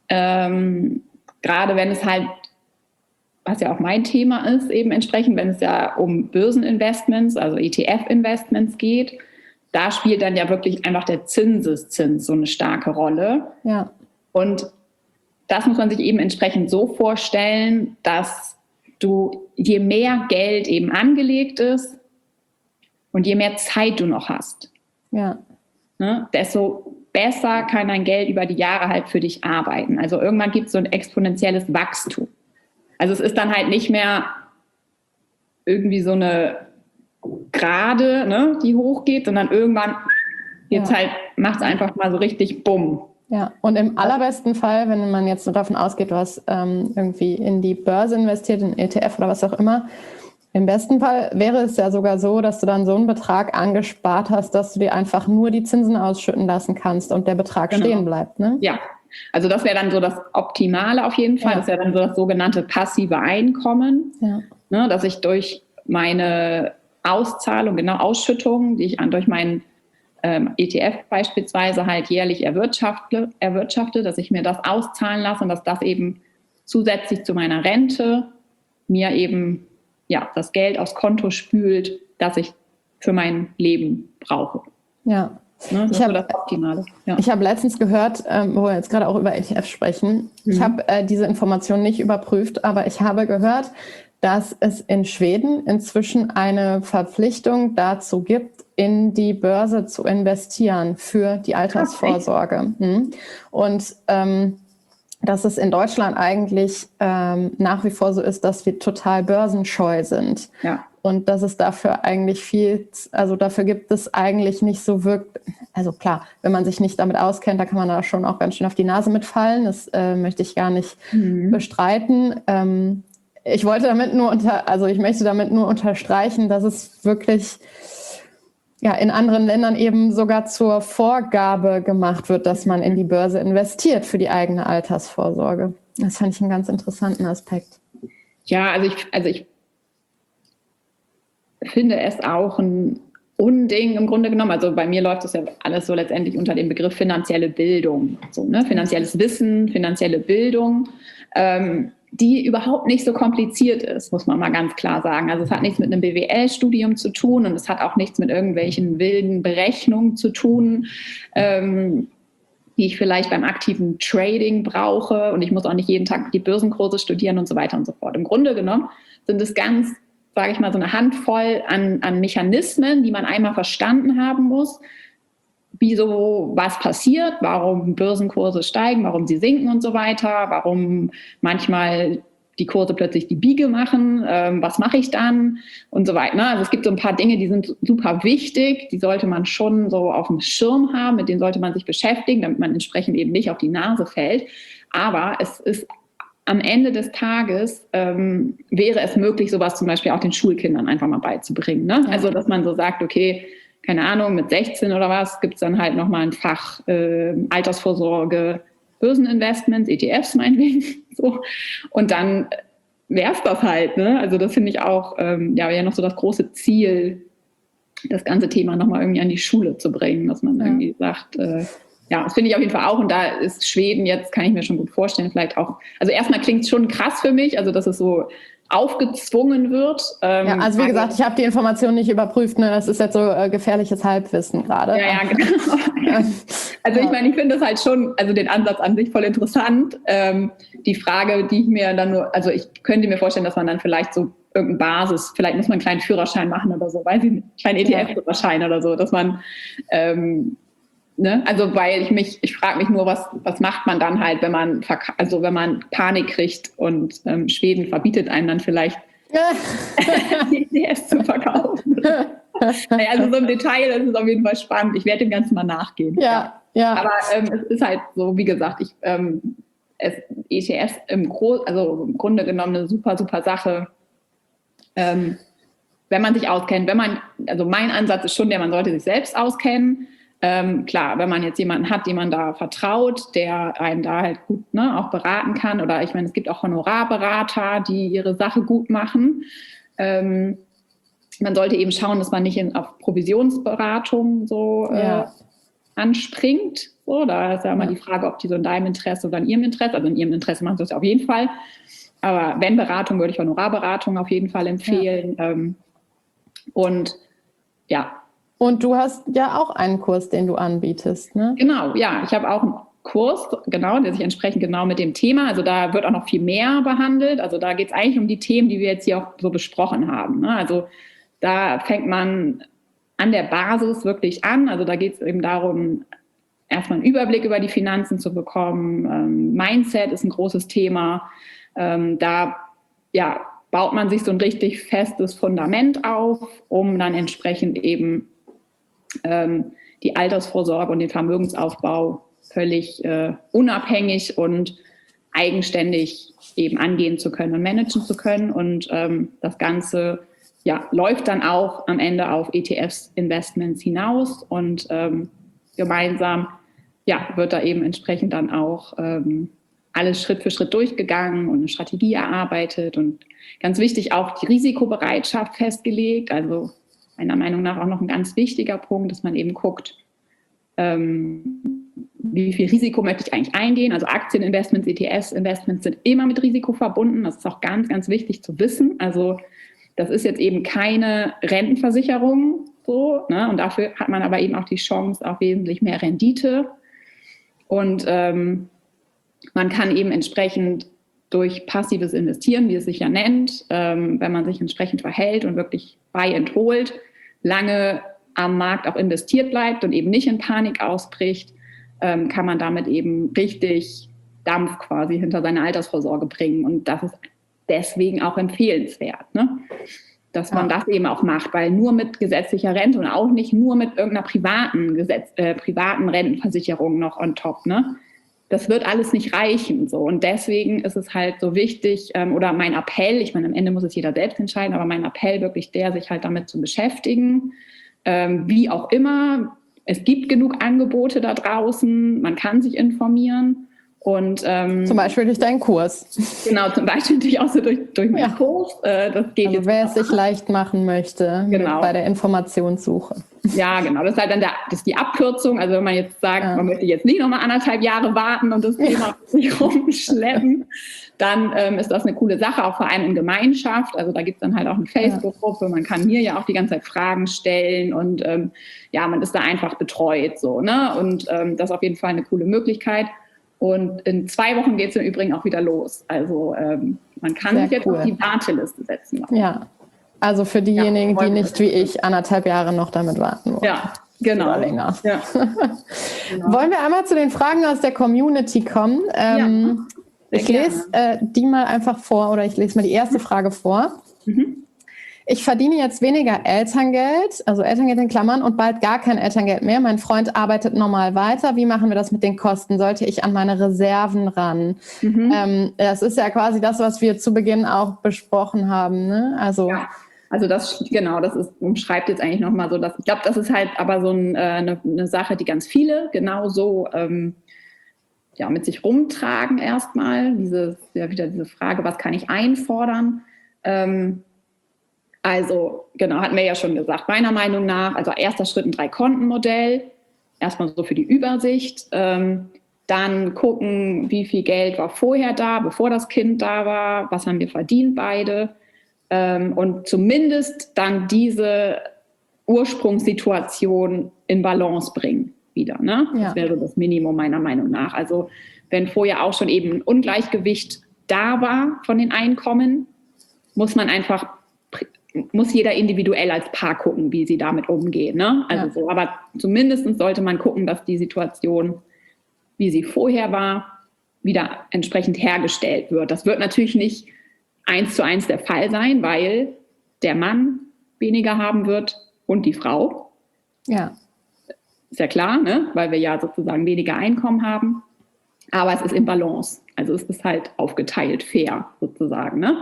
Ähm, gerade wenn es halt was ja auch mein Thema ist, eben entsprechend, wenn es ja um Börseninvestments, also E T F-Investments geht, da spielt dann ja wirklich einfach der Zinseszins so eine starke Rolle. Ja. Und das muss man sich eben entsprechend so vorstellen, dass du, je mehr Geld eben angelegt ist und je mehr Zeit du noch hast, ja. ne, desto besser kann dein Geld über die Jahre halt für dich arbeiten. Also irgendwann gibt es so ein exponentielles Wachstum. Also es ist dann halt nicht mehr irgendwie so eine gerade, ne, die hochgeht, sondern irgendwann jetzt Ja. halt macht es einfach mal so richtig bumm. Ja, und im allerbesten Fall, wenn man jetzt so davon ausgeht, du hast ähm, irgendwie in die Börse investiert, in E T F oder was auch immer, im besten Fall wäre es ja sogar so, dass du dann so einen Betrag angespart hast, dass du dir einfach nur die Zinsen ausschütten lassen kannst und der Betrag Genau. stehen bleibt. Ne? Ja, also das wäre dann so das Optimale auf jeden Fall. Ja. Das wäre dann so das sogenannte passive Einkommen, Ja. ne, dass ich durch meine Auszahlung, genau Ausschüttung, die ich an, durch meinen ähm, E T F beispielsweise halt jährlich erwirtschafte, erwirtschafte, dass ich mir das auszahlen lasse und dass das eben zusätzlich zu meiner Rente mir eben ja, das Geld aufs Konto spült, das ich für mein Leben brauche. Ja. Ne, das ich ist habe so das Optimale. Ja. Ich habe letztens gehört, ähm, wo wir jetzt gerade auch über E T F sprechen, mhm. ich habe äh, diese Information nicht überprüft, aber ich habe gehört, dass es in Schweden inzwischen eine Verpflichtung dazu gibt, in die Börse zu investieren für die Altersvorsorge. Mhm. Und ähm, dass es in Deutschland eigentlich ähm, nach wie vor so ist, dass wir total börsenscheu sind. Ja. Und dass es dafür eigentlich viel, also dafür gibt es eigentlich nicht so wirklich, also klar, wenn man sich nicht damit auskennt, da kann man da schon auch ganz schön auf die Nase mitfallen. Das äh, möchte ich gar nicht mhm. bestreiten. Ähm, ich wollte damit nur unter, also ich möchte damit nur unterstreichen, dass es wirklich ja in anderen Ländern eben sogar zur Vorgabe gemacht wird, dass man in die Börse investiert für die eigene Altersvorsorge. Das fand ich einen ganz interessanten Aspekt. Ja, also ich, also ich finde es auch ein Unding im Grunde genommen. Also bei mir läuft das ja alles so letztendlich unter dem Begriff finanzielle Bildung. So, ne? Finanzielles Wissen, finanzielle Bildung, ähm, die überhaupt nicht so kompliziert ist, muss man mal ganz klar sagen. Also es hat nichts mit einem B W L-Studium zu tun und es hat auch nichts mit irgendwelchen wilden Berechnungen zu tun, ähm, die ich vielleicht beim aktiven Trading brauche. Und ich muss auch nicht jeden Tag die Börsenkurse studieren und so weiter und so fort. Im Grunde genommen sind es ganz, sage ich mal, so eine Handvoll an, an Mechanismen, die man einmal verstanden haben muss, wieso was passiert, warum Börsenkurse steigen, warum sie sinken und so weiter, warum manchmal die Kurse plötzlich die Biege machen, ähm, was mache ich dann und so weiter. Ne? Also es gibt so ein paar Dinge, die sind super wichtig, die sollte man schon so auf dem Schirm haben, mit denen sollte man sich beschäftigen, damit man entsprechend eben nicht auf die Nase fällt. Aber es ist am Ende des Tages ähm, wäre es möglich, sowas zum Beispiel auch den Schulkindern einfach mal beizubringen. Ne? Ja. Also, dass man so sagt, okay, keine Ahnung, mit sechzehn oder was gibt es dann halt nochmal ein Fach äh, Altersvorsorge, Börseninvestments, E T Fs meinetwegen. So. Und dann wäre es das halt. Ne? Also, das finde ich auch ähm, ja, ja noch so das große Ziel, das ganze Thema nochmal irgendwie an die Schule zu bringen, dass man ja. irgendwie sagt, äh, ja, das finde ich auf jeden Fall auch. Und da ist Schweden jetzt, kann ich mir schon gut vorstellen, vielleicht auch, also erstmal klingt es schon krass für mich, also dass es so aufgezwungen wird. Ähm, ja, also wie gesagt, ich habe die Information nicht überprüft, ne? Das ist jetzt so äh, gefährliches Halbwissen gerade. Ja, ja, genau. Also ich meine, ich finde das halt schon, also den Ansatz an sich voll interessant. Ähm, die Frage, die ich mir dann nur, also ich könnte mir vorstellen, dass man dann vielleicht so irgendeine Basis, vielleicht muss man einen kleinen Führerschein machen oder so, weiß ich nicht, einen kleinen E T F-Führerschein oder so, dass man ähm, Ne? Also weil ich mich, ich frage mich nur, was, was macht man dann halt, wenn man also wenn man Panik kriegt und ähm, Schweden verbietet einem dann vielleicht E T Fs zu verkaufen. Naja, also so im Detail ist es auf jeden Fall spannend. Ich werde dem Ganzen mal nachgehen. Ja, ja. Aber ähm, es ist halt so, wie gesagt, ich ähm, es, E T Fs im, Gro- also im Grunde genommen eine super, super Sache. Ähm, wenn man sich auskennt, wenn man, also mein Ansatz ist schon der, man sollte sich selbst auskennen. Ähm, klar, wenn man jetzt jemanden hat, dem man da vertraut, der einen da halt gut ne, auch beraten kann, oder ich meine, es gibt auch Honorarberater, die ihre Sache gut machen. Ähm, man sollte eben schauen, dass man nicht in, auf Provisionsberatung so äh, ja. anspringt. So, da ist ja immer ja. die Frage, ob die so in deinem Interesse oder in ihrem Interesse, also in ihrem Interesse machen sie das auf jeden Fall. Aber wenn Beratung, würde ich Honorarberatung auf jeden Fall empfehlen. Ja. Ähm, und ja, Und du hast ja auch einen Kurs, den du anbietest, ne? Genau, ja. Ich habe auch einen Kurs, genau, der sich entsprechend genau mit dem Thema, also da wird auch noch viel mehr behandelt. Also da geht es eigentlich um die Themen, die wir jetzt hier auch so besprochen haben. Ne? Also da fängt man an der Basis wirklich an. Also da geht es eben darum, erstmal einen Überblick über die Finanzen zu bekommen. Ähm, Mindset ist ein großes Thema. Ähm, da, ja, baut man sich so ein richtig festes Fundament auf, um dann entsprechend eben ähm, die Altersvorsorge und den Vermögensaufbau völlig äh, unabhängig und eigenständig eben angehen zu können und managen zu können. Und ähm, das Ganze ja, läuft dann auch am Ende auf E T Fs-Investments hinaus und ähm, gemeinsam ja, wird da eben entsprechend dann auch ähm, alles Schritt für Schritt durchgegangen und eine Strategie erarbeitet und ganz wichtig auch die Risikobereitschaft festgelegt. Also meiner Meinung nach auch noch ein ganz wichtiger Punkt, dass man eben guckt, ähm, wie viel Risiko möchte ich eigentlich eingehen. Also Aktieninvestments, E T Fs-Investments sind immer mit Risiko verbunden. Das ist auch ganz, ganz wichtig zu wissen. Also das ist jetzt eben keine Rentenversicherung so, ne? Und dafür hat man aber eben auch die Chance auf wesentlich mehr Rendite. Und ähm, man kann eben entsprechend durch passives Investieren, wie es sich ja nennt, ähm, wenn man sich entsprechend verhält und wirklich buy and hold, lange am Markt auch investiert bleibt und eben nicht in Panik ausbricht, ähm, kann man damit eben richtig Dampf quasi hinter seine Altersvorsorge bringen. Und das ist deswegen auch empfehlenswert, ne? Dass man ja. das eben auch macht, weil nur mit gesetzlicher Rente und auch nicht nur mit irgendeiner privaten, Gesetz, äh, privaten Rentenversicherung noch on top, ne? Das wird alles nicht reichen. So. Und deswegen ist es halt so wichtig, ähm, oder mein Appell, ich meine, am Ende muss es jeder selbst entscheiden, aber mein Appell wirklich der, sich halt damit zu beschäftigen, ähm, wie auch immer. Es gibt genug Angebote da draußen, man kann sich informieren. Und, ähm, zum Beispiel durch deinen Kurs. Genau, zum Beispiel natürlich auch so durch, durch meinen ja. Kurs. Äh, das geht also jetzt wer es sich leicht machen möchte, genau. bei der Informationssuche. Ja, genau. Das ist halt dann der, das ist die Abkürzung. Also wenn man jetzt sagt, ja. man möchte jetzt nicht nochmal anderthalb Jahre warten und das Thema nicht rumschleppen, dann ähm, ist das eine coole Sache, auch vor allem in Gemeinschaft. Also da gibt es dann halt auch eine Facebook-Gruppe. Man kann mir ja auch die ganze Zeit Fragen stellen und ähm, ja, man ist da einfach betreut. So, ne? Und ähm, das ist auf jeden Fall eine coole Möglichkeit. Und in zwei Wochen geht es im Übrigen auch wieder los. Also ähm, man kann Sehr sich jetzt cool. auf die Warteliste setzen. Ja, also für diejenigen, ja, die nicht wie ich anderthalb Jahre noch damit warten wollen. Ja, genau. Oder länger. Ja. Genau. Wollen wir einmal zu den Fragen aus der Community kommen? Ähm, ja, ich lese äh, die mal einfach vor oder ich lese mal die erste Frage vor. Mhm. Ich verdiene jetzt weniger Elterngeld, also Elterngeld in Klammern, und bald gar kein Elterngeld mehr. Mein Freund arbeitet normal weiter. Wie machen wir das mit den Kosten? Sollte ich an meine Reserven ran? Mhm. Ähm, das ist ja quasi das, was wir zu Beginn auch besprochen haben, ne? Also, ja, also das, genau, das ist, umschreibt jetzt eigentlich nochmal so, dass, ich glaube, das ist halt aber so ein, äh, eine, eine Sache, die ganz viele genauso ähm, ja, mit sich rumtragen erstmal. Diese, ja, wieder diese Frage, was kann ich einfordern? Ähm, Also, genau, hatten wir ja schon gesagt, meiner Meinung nach, also erster Schritt ein Drei-Konten-Modell, erstmal so für die Übersicht, ähm, dann gucken, wie viel Geld war vorher da, bevor das Kind da war, was haben wir verdient beide, ähm, und zumindest dann diese Ursprungssituation in Balance bringen wieder, ne? Ja. Das wäre das Minimum meiner Meinung nach. Also wenn vorher auch schon eben ein Ungleichgewicht da war von den Einkommen, muss man einfach muss jeder individuell als Paar gucken, wie sie damit umgehen. Ne? Also ja. so, aber zumindest sollte man gucken, dass die Situation, wie sie vorher war, wieder entsprechend hergestellt wird. Das wird natürlich nicht eins zu eins der Fall sein, weil der Mann weniger haben wird und die Frau. Ja. Ist ja klar, ne? Weil wir ja sozusagen weniger Einkommen haben. Aber es ist im Balance. Also es ist halt aufgeteilt fair sozusagen, ne?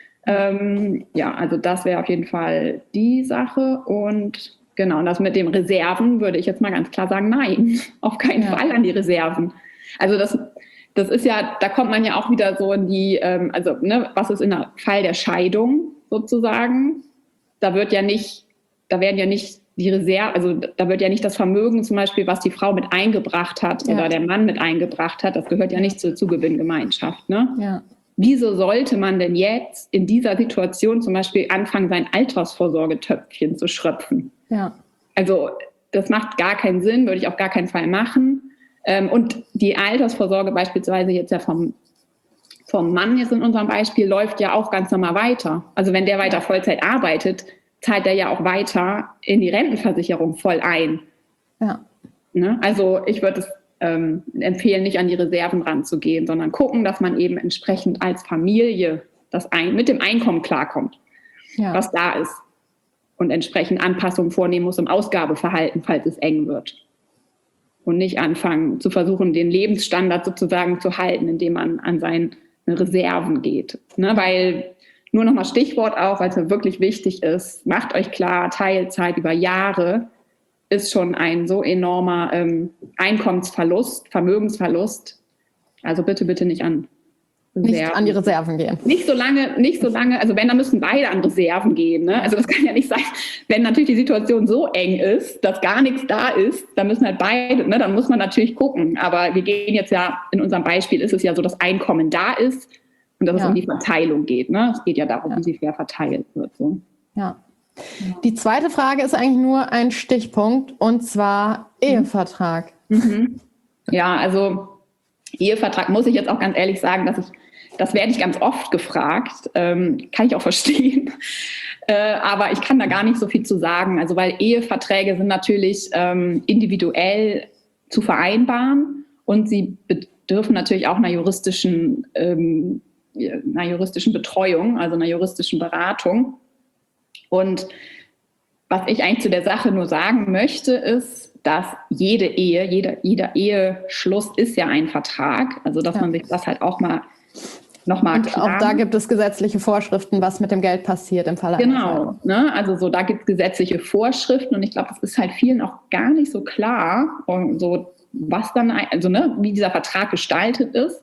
Ähm, ja, also das wäre auf jeden Fall die Sache. Und genau, und das mit den Reserven würde ich jetzt mal ganz klar sagen, nein, auf keinen ja. Fall an die Reserven. Also das, das ist ja, da kommt man ja auch wieder so in die, ähm, also ne, was ist in der Fall der Scheidung sozusagen? Da wird ja nicht, da werden ja nicht die Reserve, also da wird ja nicht das Vermögen zum Beispiel, was die Frau mit eingebracht hat ja. oder der Mann mit eingebracht hat, das gehört ja nicht zur Zugewinngemeinschaft, ne? Ja. Wieso sollte man denn jetzt in dieser Situation zum Beispiel anfangen, sein Altersvorsorgetöpfchen zu schröpfen? Ja. Also das macht gar keinen Sinn, würde ich auf gar keinen Fall machen. Und die Altersvorsorge beispielsweise jetzt ja vom, vom Mann jetzt in unserem Beispiel läuft ja auch ganz normal weiter. Also wenn der weiter Vollzeit arbeitet, zahlt er ja auch weiter in die Rentenversicherung voll ein. Ja. Ne? Also ich würde es Ähm, empfehlen, nicht an die Reserven ranzugehen, sondern gucken, dass man eben entsprechend als Familie das ein, mit dem Einkommen klarkommt, ja. was da ist und entsprechend Anpassungen vornehmen muss im Ausgabeverhalten, falls es eng wird. Und nicht anfangen zu versuchen, den Lebensstandard sozusagen zu halten, indem man an seine Reserven geht. Ne? Weil, nur nochmal Stichwort auch, weil es mir wirklich wichtig ist, macht euch klar, Teilzeit über Jahre ist schon ein so enormer ähm, Einkommensverlust, Vermögensverlust. Also bitte, bitte nicht an Reserven. Nicht an die Reserven gehen. Nicht so lange, nicht so lange, also wenn, dann müssen beide an Reserven gehen. Ne? Also das kann ja nicht sein, wenn natürlich die Situation so eng ist, dass gar nichts da ist, dann müssen halt beide, ne? Dann muss man natürlich gucken. Aber wir gehen jetzt ja, in unserem Beispiel ist es ja so, dass Einkommen da ist und dass ja. es um die Verteilung geht. Ne? Es geht ja darum, ja. wie sie fair verteilt wird. So. Ja. Die zweite Frage ist eigentlich nur ein Stichpunkt, und zwar Ehevertrag. Mhm. Ja, also Ehevertrag muss ich jetzt auch ganz ehrlich sagen, dass ich, das werde ich ganz oft gefragt, ähm, kann ich auch verstehen, äh, aber ich kann da gar nicht so viel zu sagen, also weil Eheverträge sind natürlich ähm, individuell zu vereinbaren und sie bedürfen natürlich auch einer juristischen, ähm, einer juristischen Betreuung, also einer juristischen Beratung. Und was ich eigentlich zu der Sache nur sagen möchte, ist, dass jede Ehe, jeder, jeder Eheschluss ist ja ein Vertrag. Also dass ja. man sich das halt auch mal nochmal klar... Und auch da gibt es gesetzliche Vorschriften, was mit dem Geld passiert im Falle einer Scheidung. Genau, ne? Also so, da gibt es gesetzliche Vorschriften und ich glaube, das ist halt vielen auch gar nicht so klar, und so was dann, also ne, wie dieser Vertrag gestaltet ist.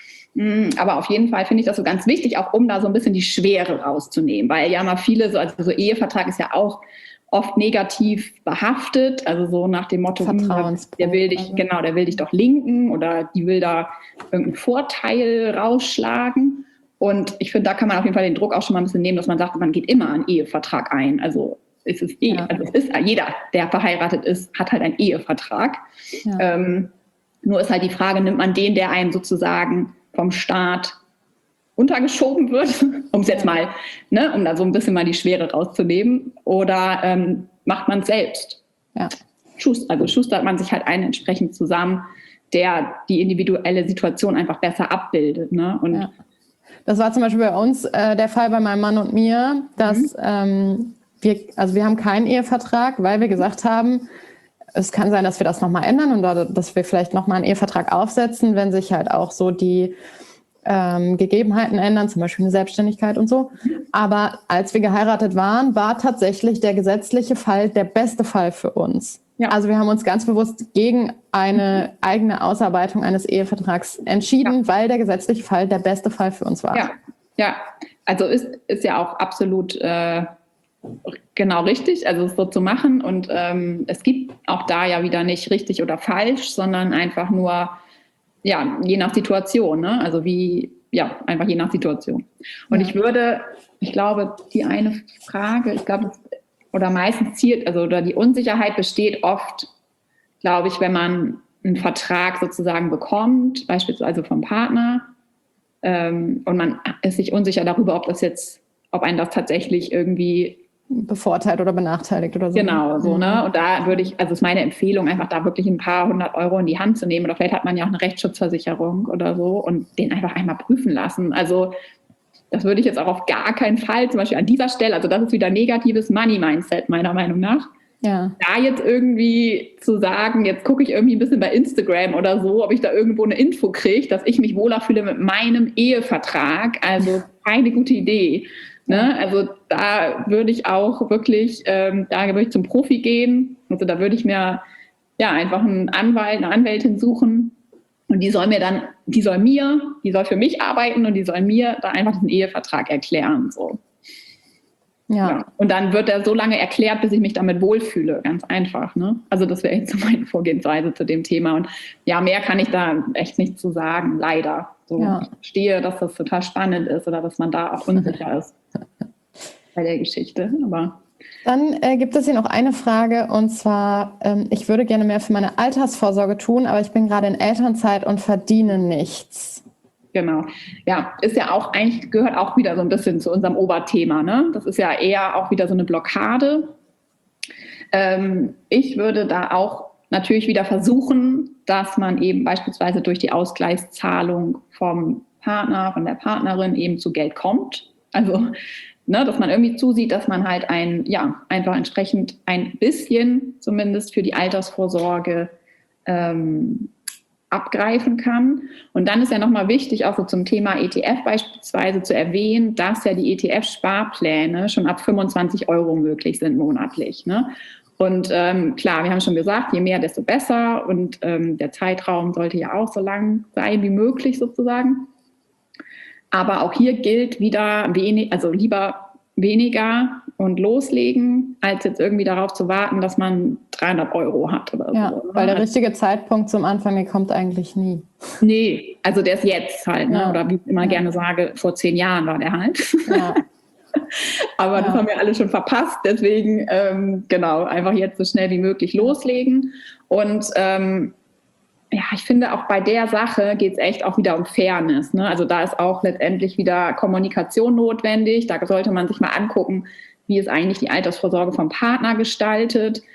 Aber auf jeden Fall finde ich das so ganz wichtig, auch um da so ein bisschen die Schwere rauszunehmen, weil ja mal viele so, also so Ehevertrag ist ja auch oft negativ behaftet, also so nach dem Motto, der will dich, genau, der will dich doch linken oder die will da irgendeinen Vorteil rausschlagen. Und ich finde, da kann man auf jeden Fall den Druck auch schon mal ein bisschen nehmen, dass man sagt, man geht immer einen Ehevertrag ein. Also es ist eh, ja. also es ist jeder, der verheiratet ist, hat halt einen Ehevertrag. Ja. Ähm, nur ist halt die Frage, nimmt man den, der einem sozusagen vom Staat untergeschoben wird, um es jetzt mal, ne, um da so ein bisschen mal die Schwere rauszunehmen, oder ähm, macht man es selbst? Ja. Schust, also schustert man sich halt einen entsprechend zusammen, der die individuelle Situation einfach besser abbildet. Ne? Und ja. Das war zum Beispiel bei uns äh, der Fall bei meinem Mann und mir, dass mhm. ähm, wir, also wir haben keinen Ehevertrag, weil wir gesagt haben, es kann sein, dass wir das nochmal ändern und dass wir vielleicht nochmal einen Ehevertrag aufsetzen, wenn sich halt auch so die ähm, Gegebenheiten ändern, zum Beispiel eine Selbstständigkeit und so. Aber als wir geheiratet waren, war tatsächlich der gesetzliche Fall der beste Fall für uns. Ja. Also wir haben uns ganz bewusst gegen eine eigene Ausarbeitung eines Ehevertrags entschieden, ja. weil der gesetzliche Fall der beste Fall für uns war. Ja, ja. Also ist, ist ja auch absolut äh, genau richtig, also es so zu machen. Und ähm, es gibt auch da ja wieder nicht richtig oder falsch, sondern einfach nur, ja, je nach Situation, ne? Also wie, ja, einfach je nach Situation. Und ja. ich würde, ich glaube, die eine Frage, ich glaube, oder meistens zielt, also oder die Unsicherheit besteht oft, glaube ich, wenn man einen Vertrag sozusagen bekommt, beispielsweise vom Partner, ähm, und man ist sich unsicher darüber, ob das jetzt, ob einen das tatsächlich irgendwie bevorteilt oder benachteiligt oder so. Genau, so, ne? Und da würde ich, also ist meine Empfehlung, einfach da wirklich ein paar hundert Euro in die Hand zu nehmen. Oder vielleicht hat man ja auch eine Rechtsschutzversicherung oder so und den einfach einmal prüfen lassen. Also das würde ich jetzt auch auf gar keinen Fall, zum Beispiel an dieser Stelle, also das ist wieder negatives Money-Mindset meiner Meinung nach. Ja. Da jetzt irgendwie zu sagen, jetzt gucke ich irgendwie ein bisschen bei Instagram oder so, ob ich da irgendwo eine Info kriege, dass ich mich wohler fühle mit meinem Ehevertrag. Also keine gute Idee. Ne? Also da würde ich auch wirklich, ähm, da würde ich zum Profi gehen. Also da würde ich mir ja einfach einen Anwalt, eine Anwältin suchen und die soll mir dann, die soll mir, die soll für mich arbeiten und die soll mir da einfach diesen Ehevertrag erklären. So. Ja. Ja. Und dann wird er so lange erklärt, bis ich mich damit wohlfühle. Ganz einfach. Ne? Also das wäre jetzt so meine Vorgehensweise zu dem Thema. Und ja, mehr kann ich da echt nicht zu sagen, leider. So, ja. Ich verstehe, dass das total spannend ist oder dass man da auch unsicher ist bei der Geschichte. Aber dann äh, gibt es hier noch eine Frage, und zwar, ähm, ich würde gerne mehr für meine Altersvorsorge tun, aber ich bin gerade in Elternzeit und verdiene nichts. Genau. Ja, ist ja auch eigentlich, gehört auch wieder so ein bisschen zu unserem Oberthema, ne? Das ist ja eher auch wieder so eine Blockade. Ähm, ich würde da auch natürlich wieder versuchen, dass man eben beispielsweise durch die Ausgleichszahlung vom Partner, von der Partnerin eben zu Geld kommt. Also, ne, dass man irgendwie zusieht, dass man halt ein, ja, einfach entsprechend ein bisschen zumindest für die Altersvorsorge ähm, abgreifen kann. Und dann ist ja nochmal wichtig, auch so zum Thema E T F beispielsweise zu erwähnen, dass ja die E T F-Sparpläne schon ab fünfundzwanzig Euro möglich sind monatlich. Ne? Und ähm, klar, wir haben schon gesagt, je mehr, desto besser. Und ähm, der Zeitraum sollte ja auch so lang sein wie möglich sozusagen. Aber auch hier gilt wieder wenig, also lieber weniger und loslegen, als jetzt irgendwie darauf zu warten, dass man dreihundert Euro hat oder ja, so. Weil der richtige Zeitpunkt zum Anfang, der kommt eigentlich nie. Nee, also der ist jetzt halt, ne? Ja. Oder wie ich immer ja. gerne sage, vor zehn Jahren war der halt. Ja. Aber ja. das haben wir alle schon verpasst, deswegen ähm, genau, einfach jetzt so schnell wie möglich loslegen. Und ähm, ja, ich finde auch bei der Sache geht es echt auch wieder um Fairness. Ne? Also da ist auch letztendlich wieder Kommunikation notwendig. Da sollte man sich mal angucken, wie ist eigentlich die Altersvorsorge vom Partner gestaltet.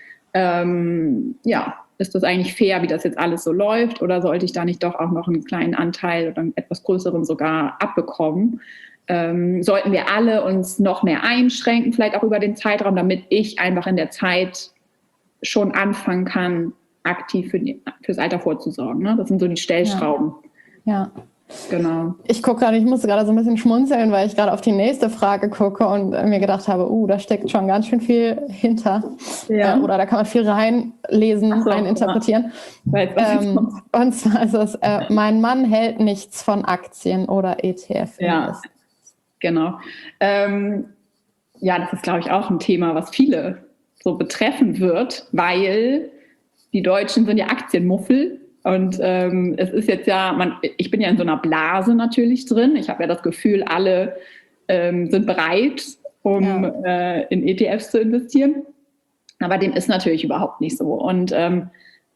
Ähm, ja, ist das eigentlich fair, wie das jetzt alles so läuft? Oder sollte ich da nicht doch auch noch einen kleinen Anteil oder einen etwas größeren sogar abbekommen? Ähm, sollten wir alle uns noch mehr einschränken, vielleicht auch über den Zeitraum, damit ich einfach in der Zeit schon anfangen kann, aktiv für die, fürs Alter vorzusorgen. Ne? Das sind so die Stellschrauben. Ja. ja. Genau. Ich gucke gerade, ich musste gerade so ein bisschen schmunzeln, weil ich gerade auf die nächste Frage gucke und mir gedacht habe, uh, da steckt schon ganz schön viel hinter. Ja. Äh, oder da kann man viel reinlesen, so, reininterpretieren. Ja. Ähm, und zwar ist es, äh, mein Mann hält nichts von Aktien oder E T F. Ja, genau. Ähm, ja, das ist, glaube ich, auch ein Thema, was viele so betreffen wird, weil die Deutschen sind ja Aktienmuffel und ähm, es ist jetzt ja, man, ich bin ja in so einer Blase natürlich drin. Ich habe ja das Gefühl, alle ähm, sind bereit, um ja. äh, in E T Fs zu investieren. Aber dem ist natürlich überhaupt nicht so. Und ähm,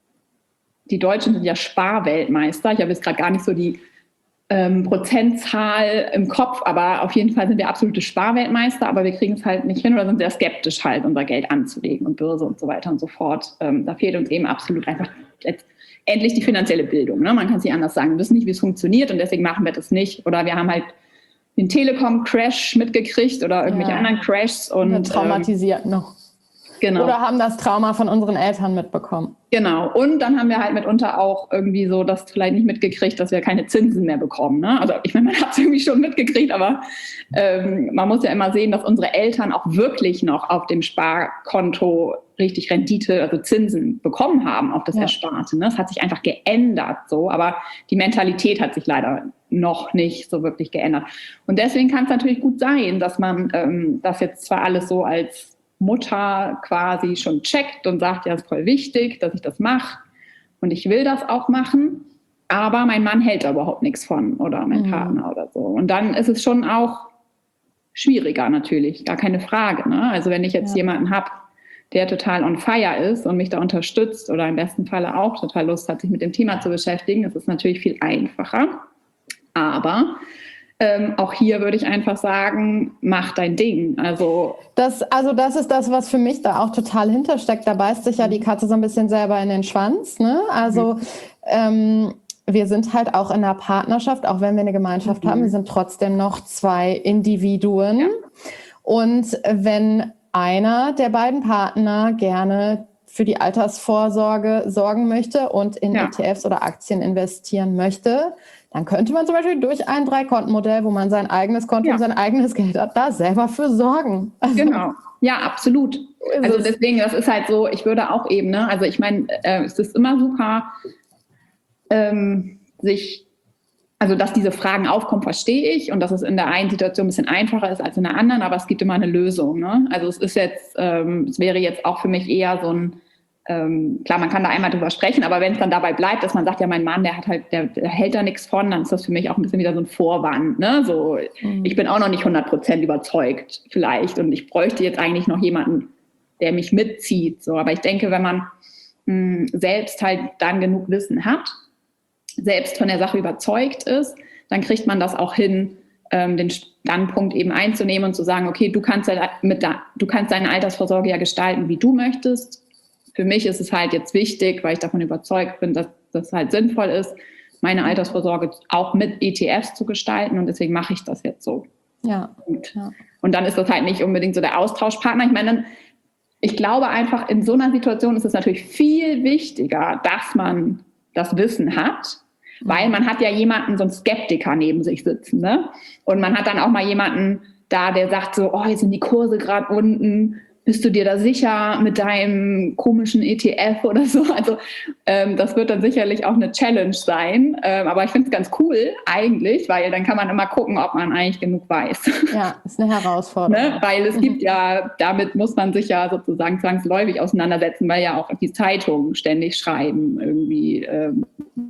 die Deutschen sind ja Sparweltmeister. Ich habe jetzt gerade gar nicht so die ähm, Prozentzahl im Kopf, aber auf jeden Fall sind wir absolute Sparweltmeister, aber wir kriegen es halt nicht hin oder sind sehr skeptisch halt, unser Geld anzulegen und Börse und so weiter und so fort. Ähm, da fehlt uns eben absolut einfach jetzt endlich die finanzielle Bildung. Ne? Man kann es nicht anders sagen. Wir wissen nicht, wie es funktioniert und deswegen machen wir das nicht. Oder wir haben halt den Telekom-Crash mitgekriegt oder irgendwelche ja. anderen Crashs. Und, und traumatisiert ähm, noch. Genau. Oder haben das Trauma von unseren Eltern mitbekommen. Genau. Und dann haben wir halt mitunter auch irgendwie so das vielleicht nicht mitgekriegt, dass wir keine Zinsen mehr bekommen. Ne? Also ich meine, man hat es irgendwie schon mitgekriegt, aber ähm, man muss ja immer sehen, dass unsere Eltern auch wirklich noch auf dem Sparkonto richtig Rendite, also Zinsen bekommen haben auf das ja. Ersparte. Ne? Das hat sich einfach geändert so, aber die Mentalität hat sich leider noch nicht so wirklich geändert. Und deswegen kann es natürlich gut sein, dass man ähm, das jetzt zwar alles so als Mutter quasi schon checkt und sagt, ja, ist voll wichtig, dass ich das mache und ich will das auch machen, aber mein Mann hält da überhaupt nichts von oder mein mhm. Partner oder so. Und dann ist es schon auch schwieriger natürlich, gar keine Frage. Ne? Also wenn ich jetzt ja. jemanden habe, der total on fire ist und mich da unterstützt oder im besten Falle auch total Lust hat, sich mit dem Thema zu beschäftigen, ist es natürlich viel einfacher. Aber Ähm, auch hier würde ich einfach sagen, mach dein Ding. Also das, also das ist das, was für mich da auch total hintersteckt. Da beißt sich ja die Katze so ein bisschen selber in den Schwanz. Ne? Also mhm. ähm, wir sind halt auch in einer Partnerschaft, auch wenn wir eine Gemeinschaft mhm. haben, wir sind trotzdem noch zwei Individuen. Ja. Und wenn einer der beiden Partner gerne für die Altersvorsorge sorgen möchte und in ja. E T Fs oder Aktien investieren möchte, dann könnte man zum Beispiel durch ein Drei-Konten-Modell, wo man sein eigenes Konto ja. und sein eigenes Geld hat, da selber für sorgen. Also, genau, ja, absolut. Also deswegen, das ist halt so, ich würde auch eben, ne, also ich meine, äh, es ist immer super, ähm, sich, also dass diese Fragen aufkommen, verstehe ich und dass es in der einen Situation ein bisschen einfacher ist als in der anderen, aber es gibt immer eine Lösung. Ne? Also es ist jetzt, ähm, es wäre jetzt auch für mich eher so ein, Ähm, klar, man kann da einmal drüber sprechen, aber wenn es dann dabei bleibt, dass man sagt, ja, mein Mann, der hat halt, der, der hält da nichts von, dann ist das für mich auch ein bisschen wieder so ein Vorwand. Ne? So, mhm. ich bin auch noch nicht hundert Prozent überzeugt vielleicht und ich bräuchte jetzt eigentlich noch jemanden, der mich mitzieht. So, aber ich denke, wenn man mh, selbst halt dann genug Wissen hat, selbst von der Sache überzeugt ist, dann kriegt man das auch hin, ähm, den Standpunkt eben einzunehmen und zu sagen, okay, du kannst, ja mit da, du kannst deine Altersvorsorge ja gestalten, wie du möchtest. Für mich ist es halt jetzt wichtig, weil ich davon überzeugt bin, dass das halt sinnvoll ist, meine Altersvorsorge auch mit E T Fs zu gestalten und deswegen mache ich das jetzt so. Ja. Und, ja. und dann ist das halt nicht unbedingt so der Austauschpartner. Ich meine, ich glaube einfach, in so einer Situation ist es natürlich viel wichtiger, dass man das Wissen hat, weil man hat ja jemanden, so einen Skeptiker neben sich sitzen, ne? Und man hat dann auch mal jemanden da, der sagt so, oh, jetzt sind die Kurse gerade unten, bist du dir da sicher mit deinem komischen E T F oder so? Also ähm, das wird dann sicherlich auch eine Challenge sein. Ähm, aber ich finde es ganz cool eigentlich, weil dann kann man immer gucken, ob man eigentlich genug weiß. Ja, ist eine Herausforderung. Ne? Weil es gibt ja, damit muss man sich ja sozusagen zwangsläufig auseinandersetzen, weil ja auch die Zeitungen ständig schreiben, irgendwie, ähm,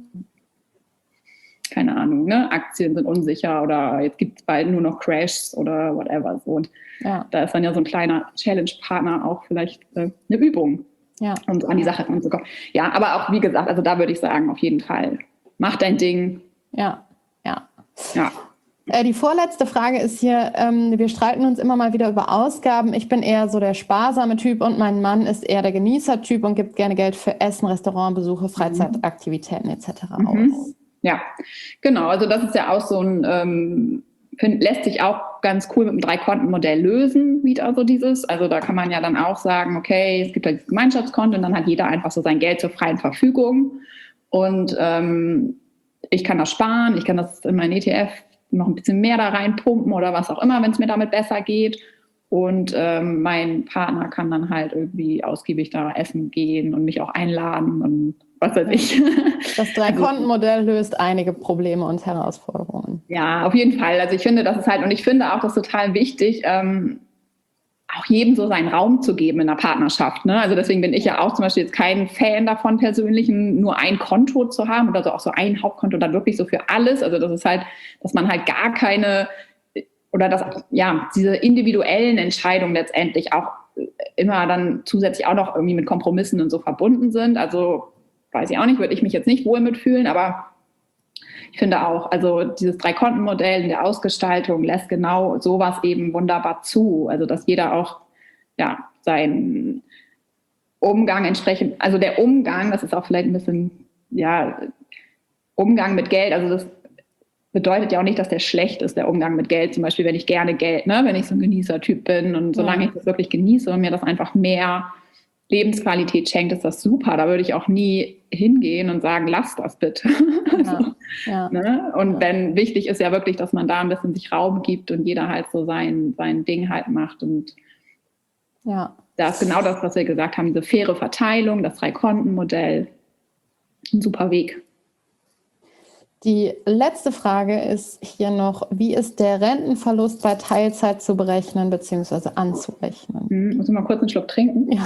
keine Ahnung, ne? Aktien sind unsicher oder jetzt gibt es bald nur noch Crashs oder whatever. So. Und ja. Da ist dann ja so ein kleiner Challenge-Partner auch vielleicht äh, eine Übung, ja. um so an die Sache ranzukommen. Ja, aber auch, wie gesagt, also da würde ich sagen, auf jeden Fall, mach dein Ding. Ja, ja. ja. Äh, die vorletzte Frage ist hier, ähm, wir streiten uns immer mal wieder über Ausgaben. Ich bin eher so der sparsame Typ und mein Mann ist eher der Genießer-Typ und gibt gerne Geld für Essen, Restaurantbesuche, Freizeitaktivitäten et cetera mhm. aus. Ja, genau. Also das ist ja auch so ein, ähm, find, lässt sich auch ganz cool mit dem Drei-Konten-Modell lösen, wieder so dieses. Also da kann man ja dann auch sagen, okay, es gibt halt das Gemeinschaftskonto und dann hat jeder einfach so sein Geld zur freien Verfügung. Und ähm, ich kann das sparen, ich kann das in mein E T F noch ein bisschen mehr da reinpumpen oder was auch immer, wenn es mir damit besser geht. Und ähm, mein Partner kann dann halt irgendwie ausgiebig da essen gehen und mich auch einladen und was weiß ich. Das Drei-Konten-Modell löst einige Probleme und Herausforderungen. Ja, auf jeden Fall. Also ich finde, das ist halt, und ich finde auch das total wichtig, ähm, auch jedem so seinen Raum zu geben in der Partnerschaft. Ne? Also deswegen bin ich ja auch zum Beispiel jetzt kein Fan davon, persönlich nur ein Konto zu haben oder so auch so ein Hauptkonto dann wirklich so für alles. Also das ist halt, dass man halt gar keine oder dass ja diese individuellen Entscheidungen letztendlich auch immer dann zusätzlich auch noch irgendwie mit Kompromissen und so verbunden sind. Also weiß ich auch nicht, würde ich mich jetzt nicht wohl mitfühlen, aber ich finde auch, also dieses Drei-Konten-Modell in der Ausgestaltung lässt genau sowas eben wunderbar zu. Also dass jeder auch ja seinen Umgang entsprechend, also der Umgang, das ist auch vielleicht ein bisschen, ja, Umgang mit Geld, also das bedeutet ja auch nicht, dass der schlecht ist, der Umgang mit Geld. Zum Beispiel, wenn ich gerne Geld, ne, wenn ich so ein Genießer-Typ bin und solange ja. ich das wirklich genieße und mir das einfach mehr Lebensqualität schenkt, ist das super. Da würde ich auch nie hingehen und sagen, lass das bitte. Ja. so, ja. ne? Und ja. wenn wichtig ist ja wirklich, dass man da ein bisschen sich Raum gibt und jeder halt so sein, sein Ding halt macht. Und ja. da ist genau das, was wir gesagt haben, diese faire Verteilung, das Drei-Konten-Modell, ein super Weg. Die letzte Frage ist hier noch, wie ist der Rentenverlust bei Teilzeit zu berechnen bzw. anzurechnen? Hm, muss ich mal kurz einen Schluck trinken? Ja.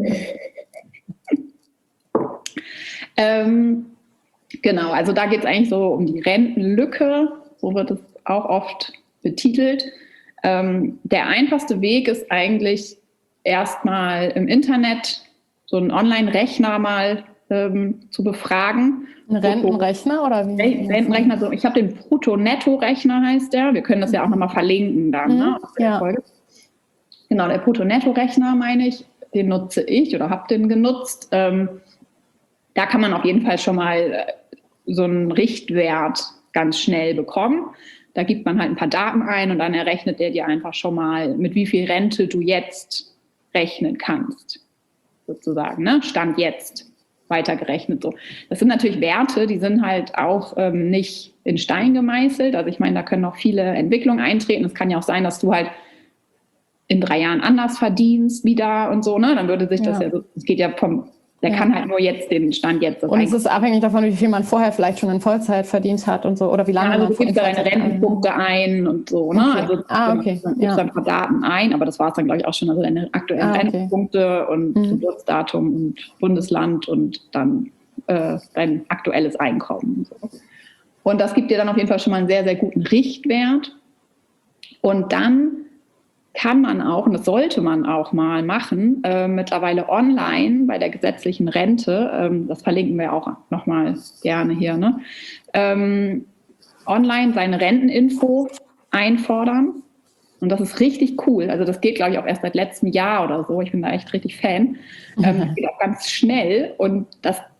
ähm, genau, also da geht es eigentlich so um die Rentenlücke, so wird es auch oft betitelt. Ähm, der einfachste Weg ist eigentlich erstmal im Internet so einen Online-Rechner mal ähm, zu befragen. Ein Rentenrechner oder wie? Rentenrechner, so, ich habe den Brutto-Netto-Rechner, heißt der. Wir können das ja auch nochmal verlinken dann. Mhm, ne, auf der ja. Folge. Genau, der Brutto-Netto-Rechner meine ich, den nutze ich oder habe den genutzt. Ähm, da kann man auf jeden Fall schon mal so einen Richtwert ganz schnell bekommen. Da gibt man halt ein paar Daten ein und dann errechnet der dir einfach schon mal, mit wie viel Rente du jetzt rechnen kannst, sozusagen, ne? Stand jetzt. Weitergerechnet. So. Das sind natürlich Werte, die sind halt auch ähm, nicht in Stein gemeißelt. Also ich meine, da können noch viele Entwicklungen eintreten. Es kann ja auch sein, dass du halt in drei Jahren anders verdienst wieder und so. Ne? Dann würde sich das ja, ja es geht ja vom, der ja. kann halt nur jetzt den Stand jetzt. Und es ist abhängig davon, wie viel man vorher vielleicht schon in Vollzeit verdient hat und so oder wie lange ja, also man du gibst da deine Rentenpunkte ein und so. Ne? Okay. Also ah, okay. dann gibst ja. da ein paar Daten ein, aber das war es dann, glaube ich, auch schon. Also deine aktuellen ah, okay. Rentenpunkte und mhm. Geburtsdatum und Bundesland und dann äh, dein aktuelles Einkommen. Und, so. Und das gibt dir dann auf jeden Fall schon mal einen sehr, sehr guten Richtwert. Und dann kann man auch, und das sollte man auch mal machen, äh, mittlerweile online bei der gesetzlichen Rente, ähm, das verlinken wir auch nochmal gerne hier, ne? ähm, online seine Renteninfo einfordern. Und das ist richtig cool. Also das geht, glaube ich, auch erst seit letztem Jahr oder so. Ich bin da echt richtig Fan. Ähm, das geht auch ganz schnell und das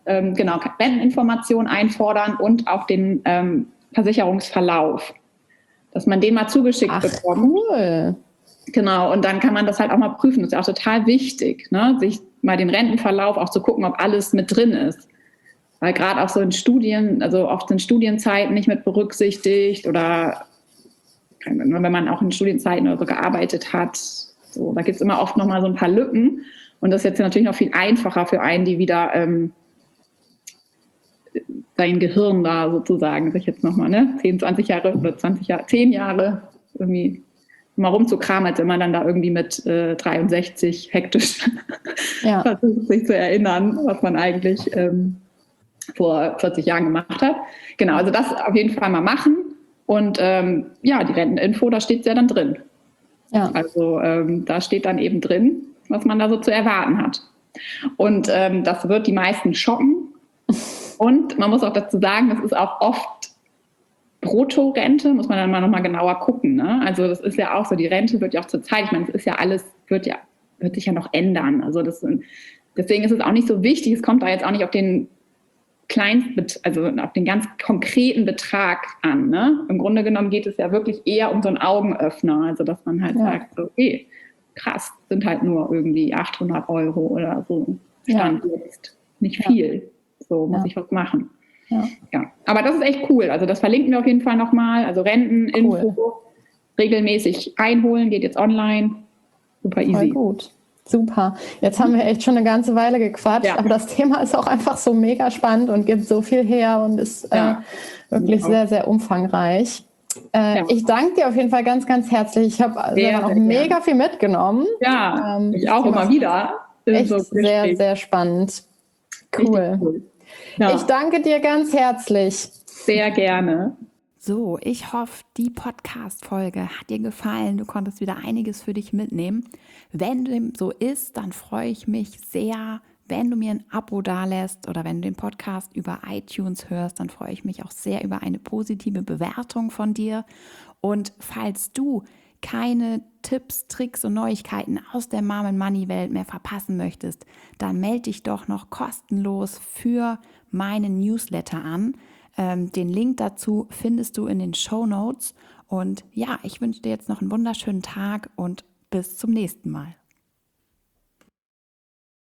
ähm, genau, Renteninformationen einfordern und auch den ähm, Versicherungsverlauf, dass man den mal zugeschickt Ach, bekommt. Cool. Genau, und dann kann man das halt auch mal prüfen. Das ist ja auch total wichtig, ne? Sich mal den Rentenverlauf auch zu gucken, ob alles mit drin ist. Weil gerade auch so in Studien, also oft sind Studienzeiten nicht mit berücksichtigt oder wenn man auch in Studienzeiten oder so gearbeitet hat. So, da gibt es immer oft nochmal so ein paar Lücken. Und das ist jetzt natürlich noch viel einfacher für einen, die wieder ähm, sein Gehirn da sozusagen sich jetzt nochmal, ne, zehn, zwanzig Jahre oder zwanzig Jahre, zehn Jahre irgendwie mal rumzukramen, als wenn man dann da irgendwie mit äh, dreiundsechzig hektisch Ja. versucht, sich zu erinnern, was man eigentlich ähm, vor vierzig Jahren gemacht hat. Genau, also das auf jeden Fall mal machen. Und ähm, ja, die Renteninfo, da steht es ja dann drin. Ja. Also ähm, da steht dann eben drin, was man da so zu erwarten hat. Und ähm, das wird die meisten schocken. Und man muss auch dazu sagen, das ist auch oft Bruttorente, muss man dann mal nochmal genauer gucken. Ne? Also das ist ja auch so, die Rente wird ja auch zur Zeit, ich meine, es ist ja alles, wird ja, wird sich ja noch ändern. Also das, deswegen ist es auch nicht so wichtig, es kommt da jetzt auch nicht auf den Kleinst, also auf den ganz konkreten Betrag an. Ne? Im Grunde genommen geht es ja wirklich eher um so einen Augenöffner, also dass man halt Ja. sagt, okay, krass, sind halt nur irgendwie achthundert Euro oder so, Stand Ja. jetzt, nicht Ja. viel, so muss Ja. ich was machen. Ja. Ja, aber das ist echt cool, also das verlinken wir auf jeden Fall nochmal, also Renteninfo Cool. regelmäßig einholen, geht jetzt online, super Voll easy. gut. Super. Jetzt haben wir echt schon eine ganze Weile gequatscht, Ja. aber das Thema ist auch einfach so mega spannend und gibt so viel her und ist Ja. äh, wirklich Ja. sehr, sehr umfangreich. Äh, Ja. Ich danke dir auf jeden Fall ganz, ganz herzlich. Ich habe also Sehr, auch sehr mega gerne. viel mitgenommen. Ja, Ähm, ich auch das Thema immer wieder. in Echt so sehr, Gesprächen. sehr spannend. Richtig Cool. cool. Ja, Ich danke dir ganz herzlich. sehr gerne. So, ich hoffe, die Podcast-Folge hat dir gefallen. Du konntest wieder einiges für dich mitnehmen. Wenn dem so ist, dann freue ich mich sehr, wenn du mir ein Abo dalässt oder wenn du den Podcast über iTunes hörst, dann freue ich mich auch sehr über eine positive Bewertung von dir. Und falls du keine Tipps, Tricks und Neuigkeiten aus der Mom and Money Welt mehr verpassen möchtest, dann melde dich doch noch kostenlos für meinen Newsletter an. Ähm, den Link dazu findest du in den Shownotes. Und ja, ich wünsche dir jetzt noch einen wunderschönen Tag und bis zum nächsten Mal.